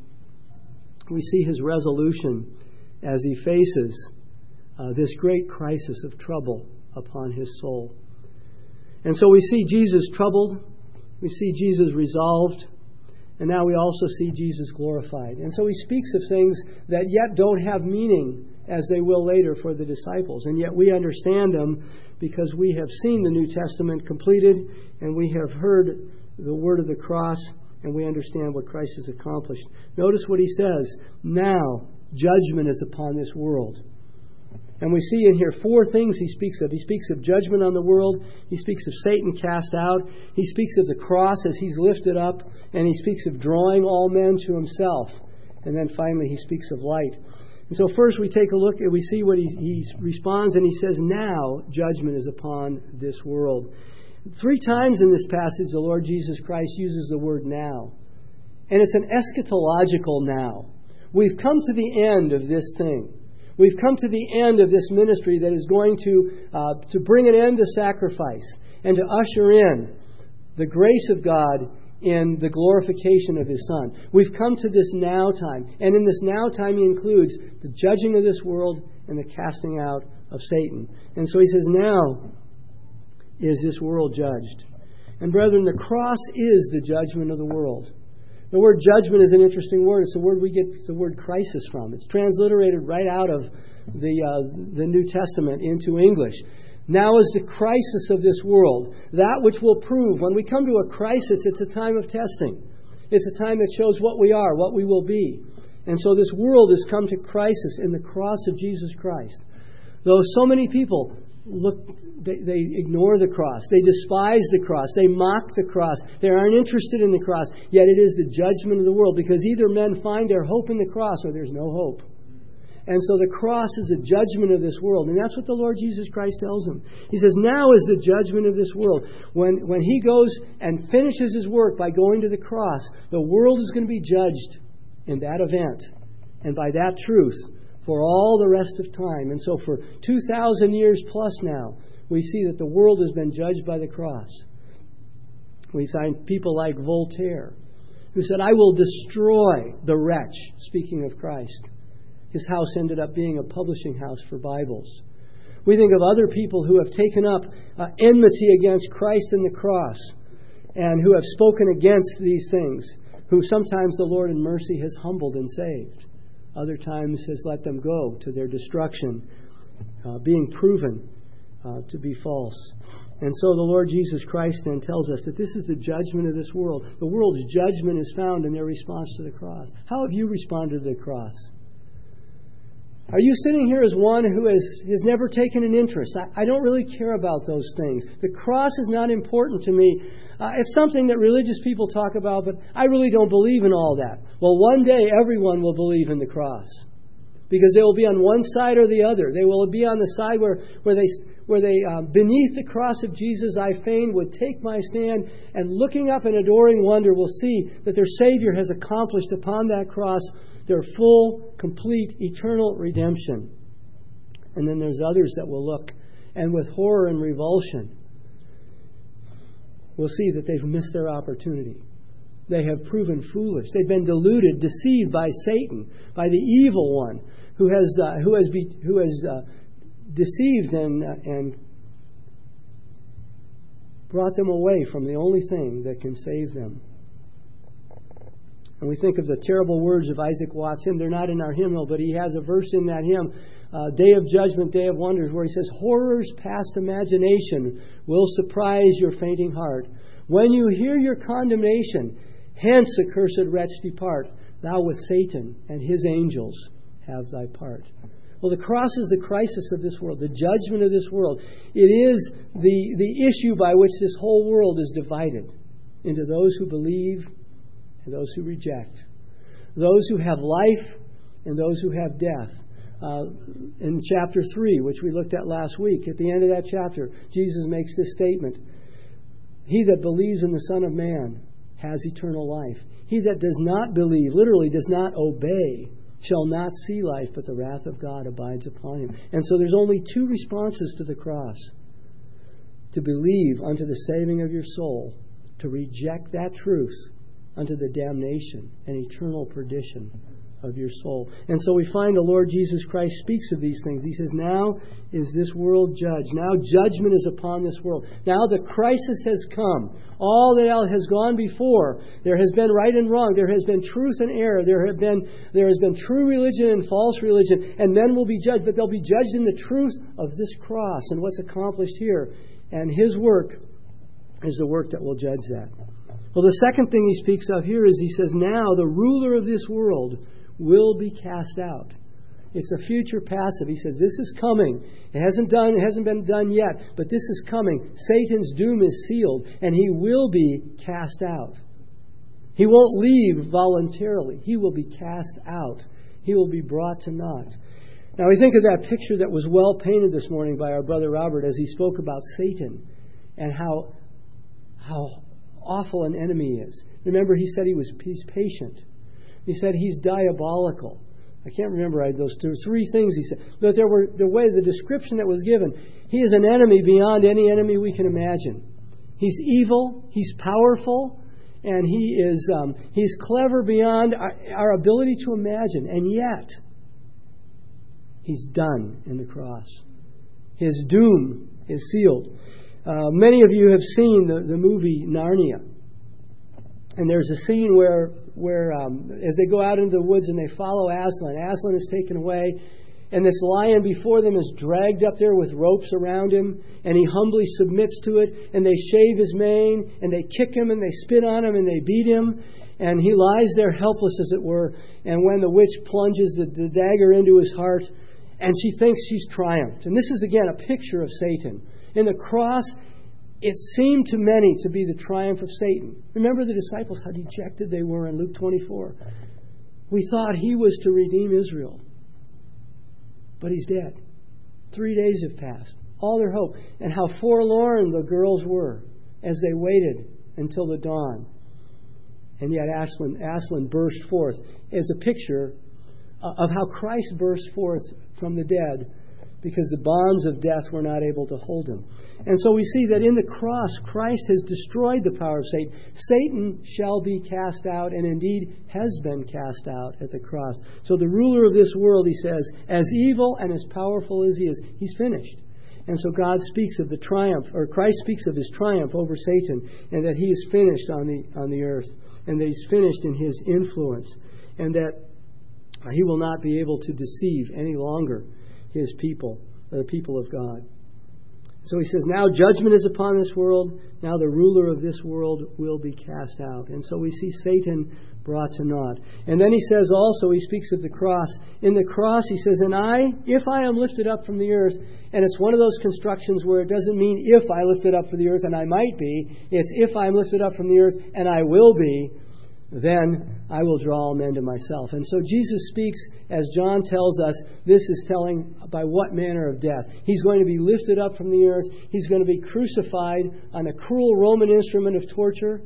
we see his resolution as he faces uh, this great crisis of trouble upon his soul. And so we see Jesus troubled, we see Jesus resolved, and now we also see Jesus glorified. And so he speaks of things that yet don't have meaning as they will later for the disciples. And yet we understand them because we have seen the New Testament completed and we have heard the word of the cross and we understand what Christ has accomplished. Notice what he says, now judgment is upon this world. And we see in here four things he speaks of. He speaks of judgment on the world. He speaks of Satan cast out. He speaks of the cross as he's lifted up. And he speaks of drawing all men to himself. And then finally he speaks of light. And so first we take a look and we see what he, he responds, and he says, now judgment is upon this world. Three times in this passage the Lord Jesus Christ uses the word now. And it's an eschatological now. We've come to the end of this thing. We've come to the end of this ministry that is going to uh, to bring an end to sacrifice and to usher in the grace of God in the glorification of His Son. We've come to this now time. And in this now time He includes the judging of this world and the casting out of Satan. And so He says, now is this world judged. And brethren, the cross is the judgment of the world. The word judgment is an interesting word. It's the word we get the word crisis from. It's transliterated right out of the uh, the New Testament into English. Now is the crisis of this world, that which will prove. When we come to a crisis, it's a time of testing. It's a time that shows what we are, what we will be. And so this world has come to crisis in the cross of Jesus Christ. Though so many people look, they, they ignore the cross. They despise the cross. They mock the cross. They aren't interested in the cross. Yet it is the judgment of the world, because either men find their hope in the cross or there's no hope. And so the cross is a judgment of this world. And that's what the Lord Jesus Christ tells them. He says, now is the judgment of this world. When, when He goes and finishes His work by going to the cross, the world is going to be judged in that event and by that truth for all the rest of time. And so for two thousand years plus now, we see that the world has been judged by the cross. We find people like Voltaire, who said, I will destroy the wretch, speaking of Christ. His house ended up being a publishing house for Bibles. We think of other people who have taken up uh, enmity against Christ and the cross, and who have spoken against these things, who sometimes the Lord in mercy has humbled and saved. Other times has let them go to their destruction, uh, being proven uh, to be false. And so the Lord Jesus Christ then tells us that this is the judgment of this world. The world's judgment is found in their response to the cross. How have you responded to the cross? Are you sitting here as one who has, has never taken an interest? I, I don't really care about those things. The cross is not important to me. Uh, it's something that religious people talk about, but I really don't believe in all that. Well, one day everyone will believe in the cross, because they will be on one side or the other. They will be on the side where, where they, where they uh, beneath the cross of Jesus, I fain would take my stand, and looking up in adoring wonder will see that their Savior has accomplished upon that cross their full, complete, eternal redemption. And then there's others that will look, and with horror and revulsion, we'll see that they've missed their opportunity. They have proven foolish. They've been deluded, deceived by Satan, by the evil one, who has uh, who has be, who has uh, deceived and uh, and brought them away from the only thing that can save them. And we think of the terrible words of Isaac Watts' hymn. They're not in our hymnal, but he has a verse in that hymn, uh, Day of Judgment, Day of Wonders, where he says, horrors past imagination will surprise your fainting heart. When you hear your condemnation, hence, accursed wretch, depart. Thou with Satan and his angels have thy part. Well, the cross is the crisis of this world, the judgment of this world. It is the, the issue by which this whole world is divided into those who believe and those who reject, those who have life and those who have death. Uh, in chapter three, which we looked at last week, at the end of that chapter, Jesus makes this statement: he that believes in the Son of Man has eternal life. He that does not believe, literally does not obey, shall not see life, but the wrath of God abides upon him. And so there's only two responses to the cross. To believe unto the saving of your soul, to reject that truth unto the damnation and eternal perdition of your soul. And so we find the Lord Jesus Christ speaks of these things. He says, now is this world judged. Now judgment is upon this world. Now the crisis has come. All that has gone before. There has been right and wrong. There has been truth and error. There have been there has been true religion and false religion. And men will be judged, but they'll be judged in the truth of this cross and what's accomplished here. And His work is the work that will judge that. Well, the second thing He speaks of here is He says, now the ruler of this world will be cast out. It's a future passive. He says, this is coming. It hasn't done, it hasn't been done yet, but this is coming. Satan's doom is sealed, and he will be cast out. He won't leave voluntarily. He will be cast out. He will be brought to naught. Now we think of that picture that was well painted this morning by our brother Robert as he spoke about Satan and how how awful an enemy he is. Remember, he said he was he's patient. He said he's diabolical. I can't remember I, those two, three things he said. But there were the way the description that was given. He is an enemy beyond any enemy we can imagine. He's evil. He's powerful, and he is um, he's clever beyond our, our ability to imagine. And yet, He's done in the cross. His doom is sealed. Uh, many of you have seen the, the movie Narnia. And there's a scene where, where um, as they go out into the woods and they follow Aslan, Aslan is taken away, and this lion before them is dragged up there with ropes around him, and he humbly submits to it, and they shave his mane, and they kick him, and they spit on him, and they beat him, and he lies there helpless, as it were, and when the witch plunges the, the dagger into his heart, and she thinks she's triumphed. And this is, again, a picture of Satan. In the cross, it seemed to many to be the triumph of Satan. Remember the disciples, how dejected they were in Luke twenty-four. We thought He was to redeem Israel. But He's dead. Three days have passed. All their hope. And how forlorn the girls were as they waited until the dawn. And yet Aslan, Aslan burst forth as a picture of how Christ burst forth from the dead, because the bonds of death were not able to hold Him. And so we see that in the cross, Christ has destroyed the power of Satan. Satan shall be cast out, and indeed has been cast out at the cross. So the ruler of this world, He says, as evil and as powerful as he is, he's finished. And so God speaks of the triumph, or Christ speaks of His triumph over Satan, and that He is finished on the on the earth, and that He's finished in His influence, and that He will not be able to deceive any longer His people, the people of God. So He says, now judgment is upon this world. Now the ruler of this world will be cast out. And so we see Satan brought to naught. And then He says also, He speaks of the cross. In the cross, He says, and I, if I am lifted up from the earth, and it's one of those constructions where it doesn't mean if I lifted up from the earth and I might be. It's if I am lifted up from the earth and I will be, then I will draw all men to myself. And so Jesus speaks, as John tells us, this is telling by what manner of death. He's going to be lifted up from the earth. He's going to be crucified on a cruel Roman instrument of torture.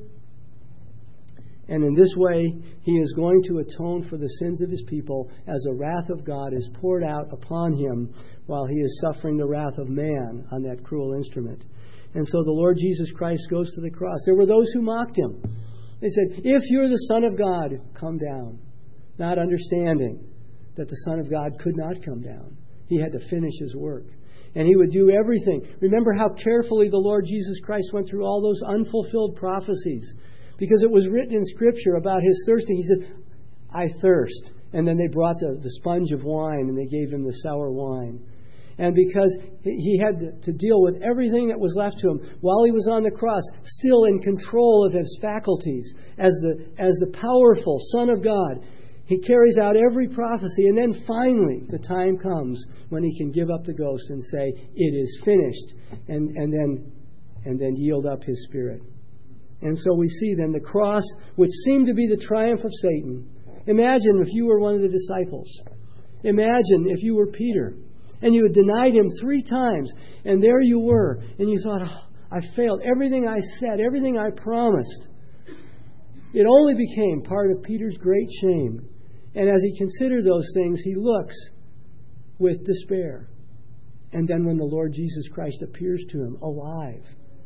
And in this way, He is going to atone for the sins of His people as the wrath of God is poured out upon Him while He is suffering the wrath of man on that cruel instrument. And so the Lord Jesus Christ goes to the cross. There were those who mocked Him. They said, if you're the Son of God, come down. Not understanding that the Son of God could not come down. He had to finish His work. And He would do everything. Remember how carefully the Lord Jesus Christ went through all those unfulfilled prophecies. Because it was written in Scripture about His thirsting. He said, I thirst. And then they brought the, the sponge of wine and they gave Him the sour wine. And because He had to deal with everything that was left to Him while He was on the cross, still in control of His faculties as the as the powerful Son of God, He carries out every prophecy. And then finally, the time comes when He can give up the ghost and say, it is finished, and, and then and then yield up His Spirit. And so we see then the cross, which seemed to be the triumph of Satan. Imagine if you were one of the disciples. Imagine if you were Peter. And you had denied Him three times. And there you were. And you thought, oh, I failed. Everything I said, everything I promised. It only became part of Peter's great shame And as he considered those things, he looks with despair. And then when the Lord Jesus Christ appears to him alive,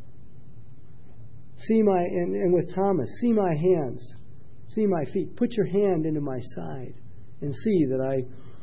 see my, and, and with Thomas, see my hands, see my feet, put your hand into my side and see that I,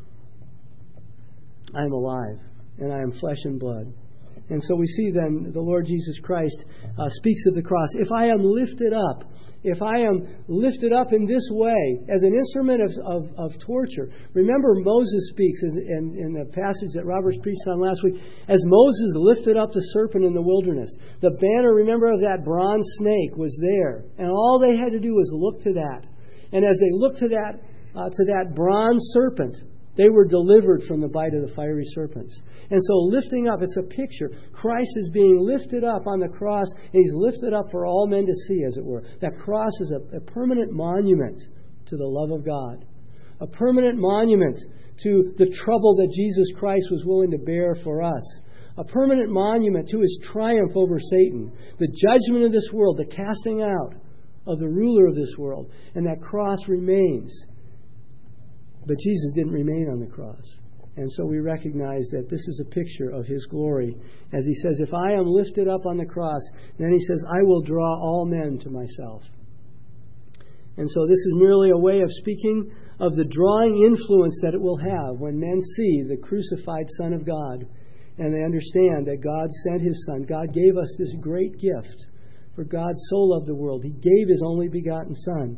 I am alive and I am flesh and blood. And so we see then the Lord Jesus Christ uh, speaks of the cross. If I am lifted up, if I am lifted up in this way as an instrument of, of, of torture. Remember Moses speaks in, in, in the passage that Robert preached on last week. As Moses lifted up the serpent in the wilderness, the banner, remember, of that bronze snake was there. And all they had to do was look to that. And as they looked to that, uh, to that bronze serpent, they were delivered from the bite of the fiery serpents. And so lifting up, it's a picture. Christ is being lifted up on the cross, and He's lifted up for all men to see, as it were. That cross is a, a permanent monument to the love of God. A permanent monument to the trouble that Jesus Christ was willing to bear for us. A permanent monument to His triumph over Satan. The judgment of this world, the casting out of the ruler of this world. And that cross remains. But Jesus didn't remain on the cross. And so we recognize that this is a picture of His glory. As He says, if I am lifted up on the cross, then He says, I will draw all men to myself. And so this is merely a way of speaking of the drawing influence that it will have when men see the crucified Son of God. And they understand that God sent His Son. God gave us this great gift. For God so loved the world, He gave His only begotten Son.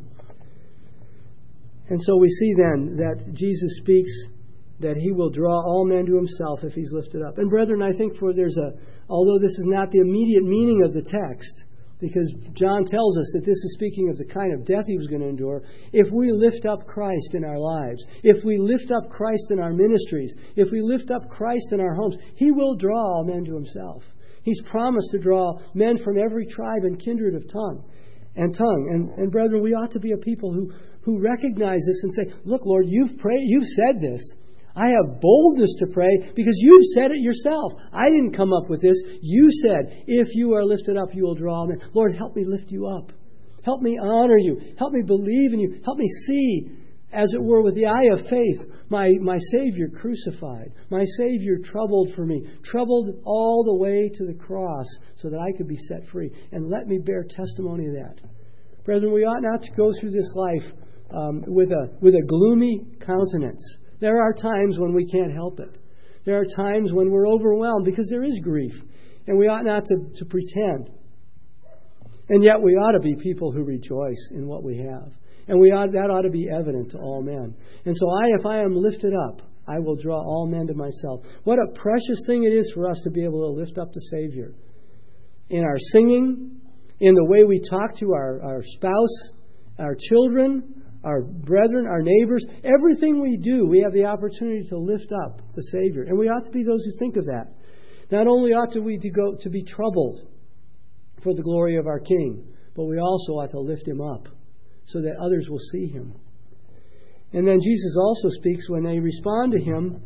And so we see then that Jesus speaks that He will draw all men to Himself if He's lifted up. And brethren, I think for there's a, although this is not the immediate meaning of the text, because John tells us that this is speaking of the kind of death He was going to endure, if we lift up Christ in our lives, if we lift up Christ in our ministries, if we lift up Christ in our homes, He will draw all men to Himself. He's promised to draw men from every tribe and kindred of tongue and tongue. And, and brethren, we ought to be a people who who recognize this and say, look, Lord, you've prayed, you've said this. I have boldness to pray because you've said it yourself. I didn't come up with this. You said, if you are lifted up, you will draw men. Lord, help me lift you up. Help me honor you. Help me believe in you. Help me see, as it were, with the eye of faith, my, my Savior crucified, my Savior troubled for me, troubled all the way to the cross so that I could be set free. And let me bear testimony of that. Brethren, we ought not to go through this life Um, with a with a gloomy countenance. There are times when we can't help it. There are times when we're overwhelmed because there is grief. And we ought not to, to pretend. And yet we ought to be people who rejoice in what we have. And we ought, that ought to be evident to all men. And so I, if I am lifted up, I will draw all men to myself. What a precious thing it is for us to be able to lift up the Savior. In our singing, in the way we talk to our, our spouse, our children, our brethren, our neighbors, everything we do, we have the opportunity to lift up the Savior. And we ought to be those who think of that. Not only ought to we to go to be troubled for the glory of our King, but we also ought to lift Him up so that others will see Him. And then Jesus also speaks when they respond to Him.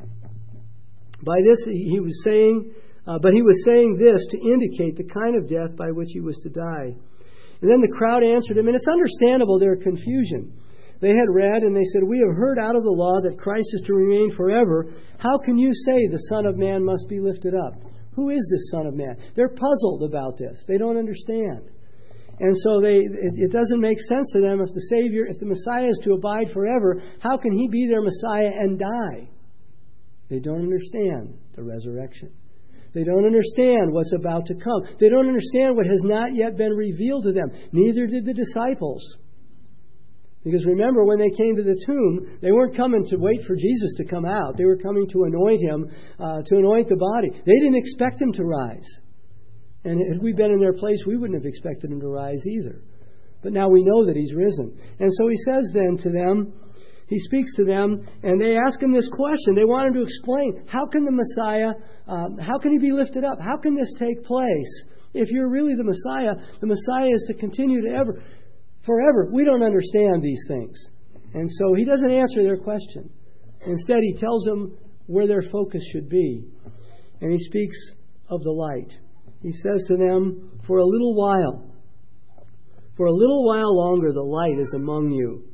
By this He was saying, uh, but He was saying this to indicate the kind of death by which He was to die. And then the crowd answered Him, and it's understandable their confusion. They had read and they said, we have heard out of the law that Christ is to remain forever. How can you say the Son of Man must be lifted up? Who is this Son of Man? They're puzzled about this. They don't understand. And so they it, it doesn't make sense to them if the Savior, if the Messiah is to abide forever, how can He be their Messiah and die? They don't understand the resurrection. They don't understand what's about to come. They don't understand what has not yet been revealed to them. Neither did the disciples. Because remember, when they came to the tomb, they weren't coming to wait for Jesus to come out. They were coming to anoint Him, uh, to anoint the body. They didn't expect Him to rise. And had we been in their place, we wouldn't have expected Him to rise either. But now we know that He's risen. And so He says then to them, He speaks to them, and they ask Him this question. They want Him to explain, how can the Messiah, um, how can He be lifted up? How can this take place? If you're really the Messiah, the Messiah is to continue to ever... Forever. We don't understand these things. And so He doesn't answer their question. Instead, He tells them where their focus should be. And He speaks of the light. He says to them, for a little while, for a little while longer the light is among you.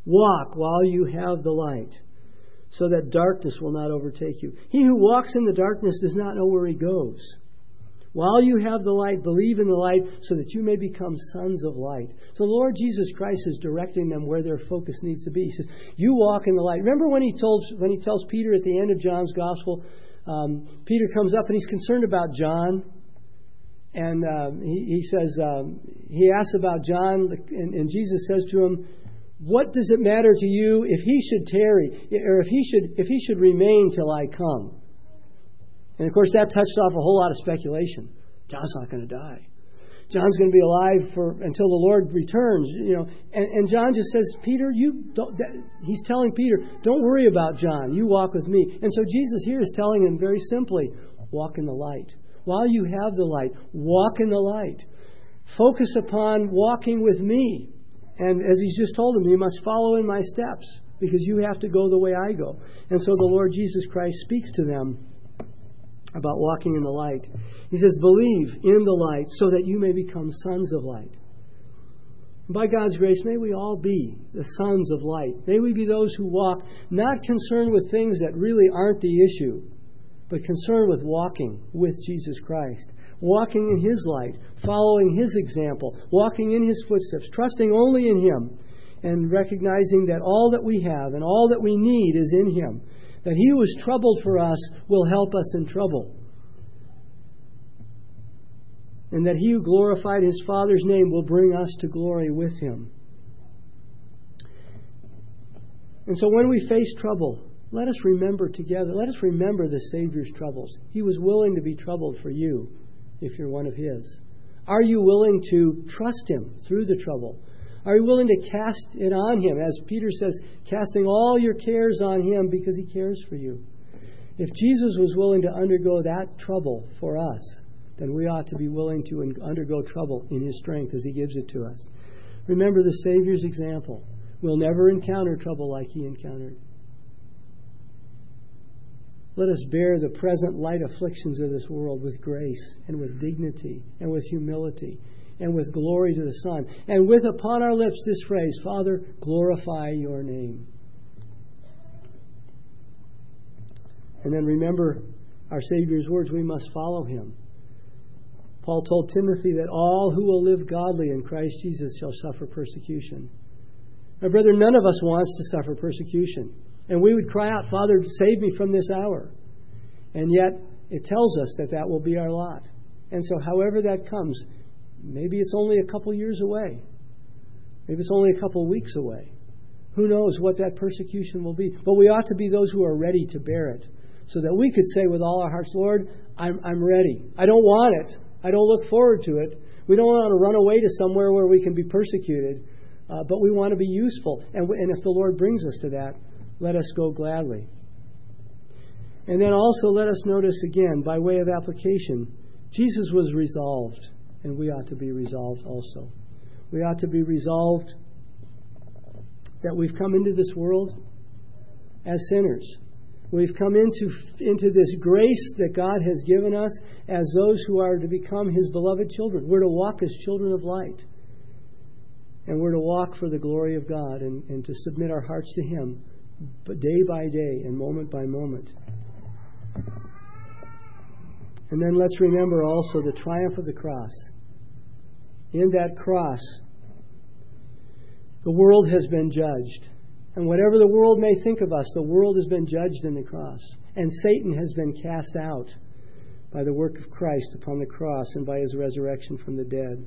Walk while you have the light, so that darkness will not overtake you. He who walks in the darkness does not know where he goes. While you have the light, believe in the light, so that you may become sons of light. So the Lord Jesus Christ is directing them where their focus needs to be. He says, you walk in the light. Remember when he told when he tells Peter at the end of John's Gospel, um, Peter comes up and he's concerned about John. And um, he, he says, um, he asks about John, and, and Jesus says to him, what does it matter to you if he should tarry, or if he should if he should remain till I come? And of course, that touched off a whole lot of speculation. John's not going to die. John's going to be alive for until the Lord returns. You know, and, and John just says, Peter, you don't. That, he's telling Peter, don't worry about John. You walk with me. And so Jesus here is telling him very simply, walk in the light. While you have the light, walk in the light. Focus upon walking with me. And as he's just told them, you must follow in my steps, because you have to go the way I go. And so the Lord Jesus Christ speaks to them about walking in the light. He says, believe in the light so that you may become sons of light. And by God's grace, may we all be the sons of light. May we be those who walk, not concerned with things that really aren't the issue, but concerned with walking with Jesus Christ. Walking in His light, following His example, walking in His footsteps, trusting only in Him, and recognizing that all that we have and all that we need is in Him. That He who was troubled for us will help us in trouble. And that He who glorified His Father's name will bring us to glory with Him. And so when we face trouble, let us remember together, let us remember the Savior's troubles. He was willing to be troubled for you if you're one of His. Are you willing to trust Him through the trouble? Are you willing to cast it on Him? As Peter says, casting all your cares on Him because He cares for you. If Jesus was willing to undergo that trouble for us, then we ought to be willing to undergo trouble in His strength as He gives it to us. Remember the Savior's example. We'll never encounter trouble like He encountered. Let us bear the present light afflictions of this world with grace and with dignity and with humility and with glory to the Son. And with upon our lips this phrase, Father, glorify your name. And then remember our Savior's words, we must follow Him. Paul told Timothy that all who will live godly in Christ Jesus shall suffer persecution. Now, brother, none of us wants to suffer persecution. And we would cry out, Father, save me from this hour. And yet, it tells us that that will be our lot. And so however that comes, maybe it's only a couple years away. Maybe it's only a couple weeks away. Who knows what that persecution will be. But we ought to be those who are ready to bear it. So that we could say with all our hearts, Lord, I'm, I'm ready. I don't want it. I don't look forward to it. We don't want to run away to somewhere where we can be persecuted. Uh, but we want to be useful. And, and if the Lord brings us to that, let us go gladly. And then also let us notice again, by way of application, Jesus was resolved, and we ought to be resolved also. We ought to be resolved that we've come into this world as sinners. We've come into, into this grace that God has given us as those who are to become His beloved children. We're to walk as children of light. And we're to walk for the glory of God and, and to submit our hearts to Him, but day by day and moment by moment. And then let's remember also the triumph of the cross. In that cross, the world has been judged. And whatever the world may think of us, the world has been judged in the cross. And Satan has been cast out by the work of Christ upon the cross and by His resurrection from the dead.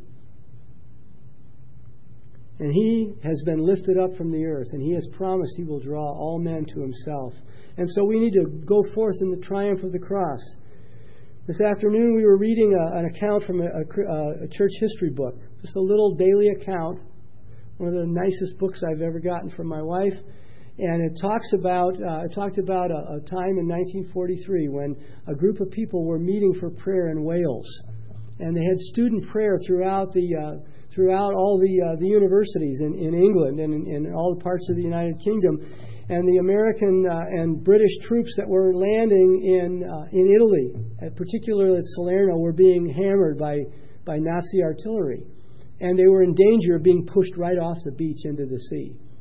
And He has been lifted up from the earth, and He has promised He will draw all men to Himself. And so we need to go forth in the triumph of the cross. This afternoon we were reading a, an account from a, a, a church history book, just a little daily account, one of the nicest books I've ever gotten from my wife. And it talks about uh, it talked about a, a time in nineteen forty-three when a group of people were meeting for prayer in Wales, and they had student prayer throughout the uh, throughout all the uh, the universities in, in England and in, in all the parts of the United Kingdom. And the American uh, and British troops that were landing in uh, in Italy, uh, particularly at Salerno, were being hammered by, by Nazi artillery. And they were in danger of being pushed right off the beach into the sea.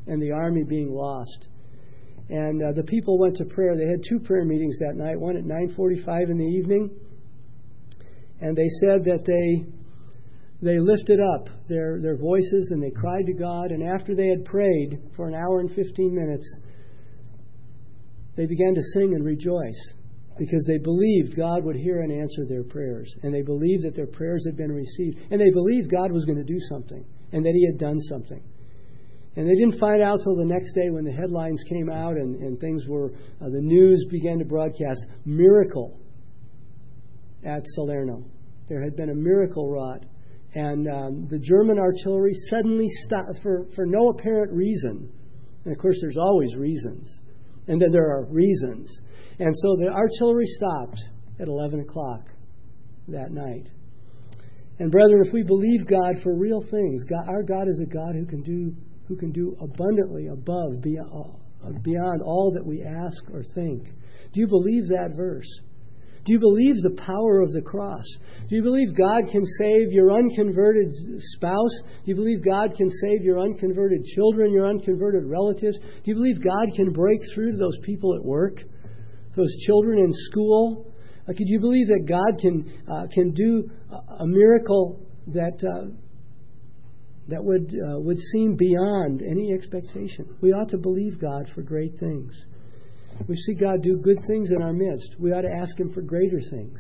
and the army being lost. And uh, the people went to prayer. They had two prayer meetings that night, one at nine forty-five in the evening. And they said that they they lifted up their, their voices and they cried to God. And after they had prayed for an hour and fifteen minutes, they began to sing and rejoice because they believed God would hear and answer their prayers. And they believed that their prayers had been received. And they believed God was going to do something and that He had done something. And they didn't find out till the next day when the headlines came out and, and things were, uh, the news began to broadcast, miracle at Salerno. There had been a miracle wrought. And um, the German artillery suddenly stopped for, for no apparent reason. And of course, there's always reasons. And then there are reasons. And so the artillery stopped at eleven o'clock that night. And brethren, if we believe God for real things, God, our God is a God who can do who can do abundantly above, beyond, beyond all that we ask or think. Do you believe that verse? Do you believe the power of the cross? Do you believe God can save your unconverted spouse? Do you believe God can save your unconverted children, your unconverted relatives? Do you believe God can break through to those people at work, those children in school? Uh, could you believe that God can uh, can do a, a miracle that uh, that would uh, would seem beyond any expectation? We ought to believe God for great things. We see God do good things in our midst. We ought to ask Him for greater things.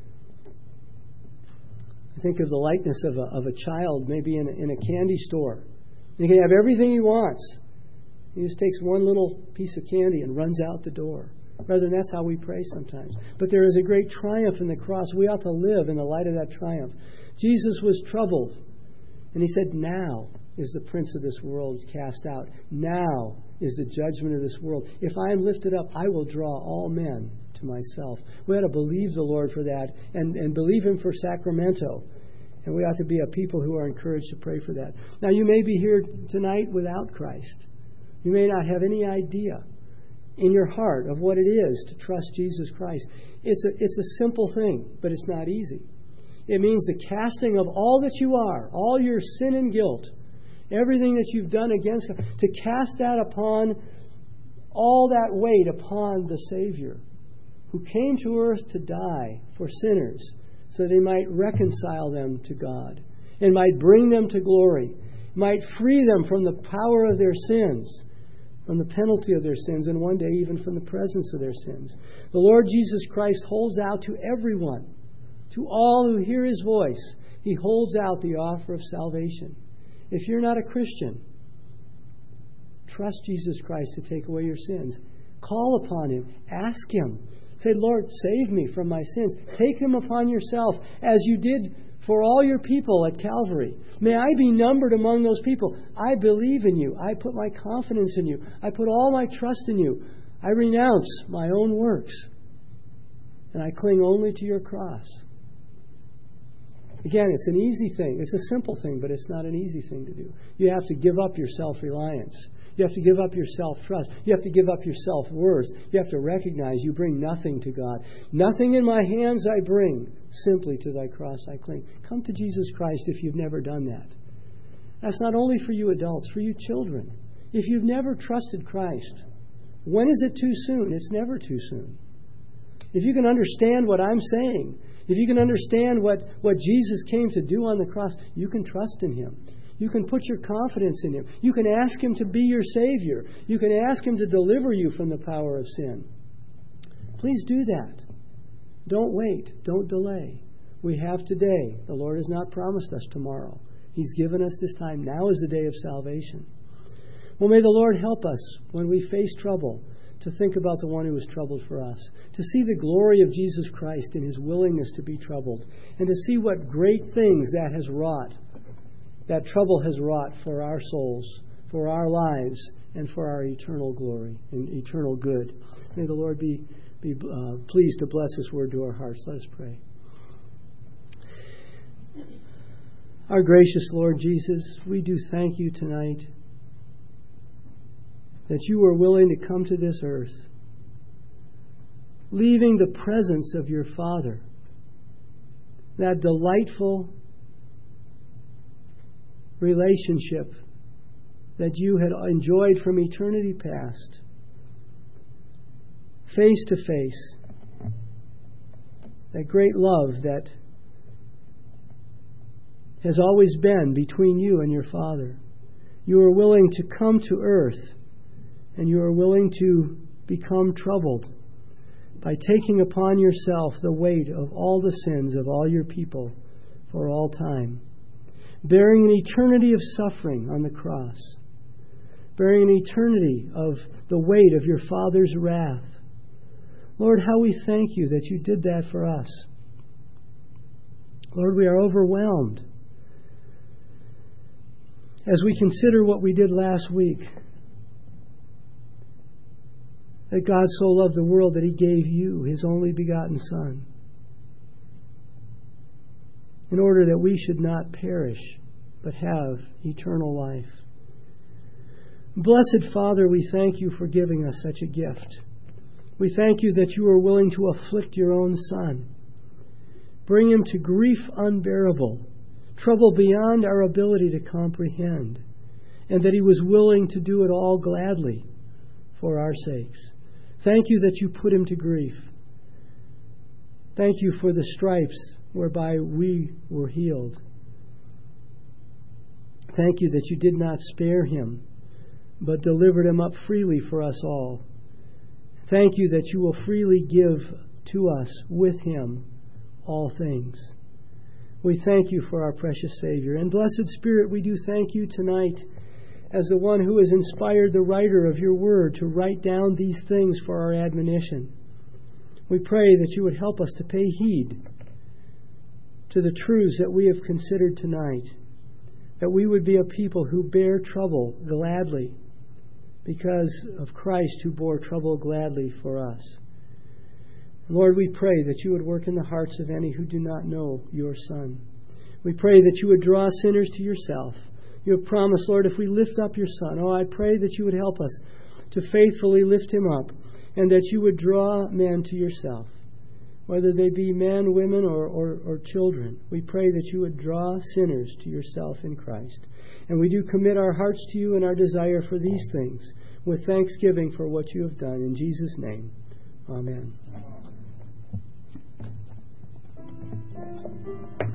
I think of the likeness of a, of a child maybe in a, in a candy store. He can have everything he wants. He just takes one little piece of candy and runs out the door. Brethren, that's how we pray sometimes. But there is a great triumph in the cross. We ought to live in the light of that triumph. Jesus was troubled. And He said, now is the prince of this world cast out. Now is the judgment of this world. If I am lifted up, I will draw all men to myself. We ought to believe the Lord for that and, and believe Him for Sacramento. And we ought to be a people who are encouraged to pray for that. Now, you may be here tonight without Christ. You may not have any idea in your heart of what it is to trust Jesus Christ. It's a, it's a simple thing, but it's not easy. It means the casting of all that you are, all your sin and guilt, everything that you've done against God, to cast that upon, all that weight upon the Savior who came to earth to die for sinners so that He might reconcile them to God and might bring them to glory, might free them from the power of their sins, from the penalty of their sins, and one day even from the presence of their sins. The Lord Jesus Christ holds out to everyone, to all who hear His voice. He holds out the offer of salvation. If you're not a Christian, trust Jesus Christ to take away your sins. Call upon Him. Ask Him. Say, Lord, save me from my sins. Take them upon yourself as you did for all your people at Calvary. May I be numbered among those people. I believe in You. I put my confidence in You. I put all my trust in You. I renounce my own works. And I cling only to Your cross. Again, it's an easy thing. It's a simple thing, but it's not an easy thing to do. You have to give up your self-reliance. You have to give up your self-trust. You have to give up your self-worth. You have to recognize you bring nothing to God. Nothing in my hands I bring. Simply to Thy cross I cling. Come to Jesus Christ if you've never done that. That's not only for you adults, for you children. If you've never trusted Christ, when is it too soon? It's never too soon. If you can understand what I'm saying, if you can understand what, what Jesus came to do on the cross, you can trust in Him. You can put your confidence in Him. You can ask Him to be your Savior. You can ask Him to deliver you from the power of sin. Please do that. Don't wait. Don't delay. We have today. The Lord has not promised us tomorrow. He's given us this time. Now is the day of salvation. Well, may the Lord help us when we face trouble to think about the one who was troubled for us, to see the glory of Jesus Christ in His willingness to be troubled, and to see what great things that has wrought, that trouble has wrought for our souls, for our lives, and for our eternal glory and eternal good. May the Lord be, be uh, pleased to bless His word to our hearts. Let us pray. Our gracious Lord Jesus, we do thank You tonight that You were willing to come to this earth, leaving the presence of Your Father, that delightful relationship that you had enjoyed from eternity past, face to face, that great love that has always been between you and your Father. You are willing to come to earth, and you are willing to become troubled by taking upon yourself the weight of all the sins of all your people for all time, bearing an eternity of suffering on the cross, bearing an eternity of the weight of your Father's wrath. Lord, how we thank you that you did that for us. Lord, we are overwhelmed as we consider what we did last week, that God so loved the world that he gave you his only begotten Son, in order that we should not perish, but have eternal life. Blessed Father, we thank you for giving us such a gift. We thank you that you are willing to afflict your own Son, bring him to grief unbearable, trouble beyond our ability to comprehend, and that he was willing to do it all gladly for our sakes. Thank you that you put him to grief. Thank you for the stripes whereby we were healed. Thank you that you did not spare him, but delivered him up freely for us all. Thank you that you will freely give to us with him all things. We thank you for our precious Savior. And blessed Spirit, we do thank you tonight as the one who has inspired the writer of your word to write down these things for our admonition. We pray that you would help us to pay heed to the truths that we have considered tonight, that we would be a people who bear trouble gladly because of Christ who bore trouble gladly for us. Lord, we pray that you would work in the hearts of any who do not know your Son. We pray that you would draw sinners to yourself. You have promised, Lord, if we lift up your Son, oh, I pray that you would help us to faithfully lift him up, and that you would draw men to yourself, whether they be men, women, or, or, or children. We pray that you would draw sinners to yourself in Christ. And we do commit our hearts to you and our desire for these things with thanksgiving for what you have done. In Jesus' name, amen.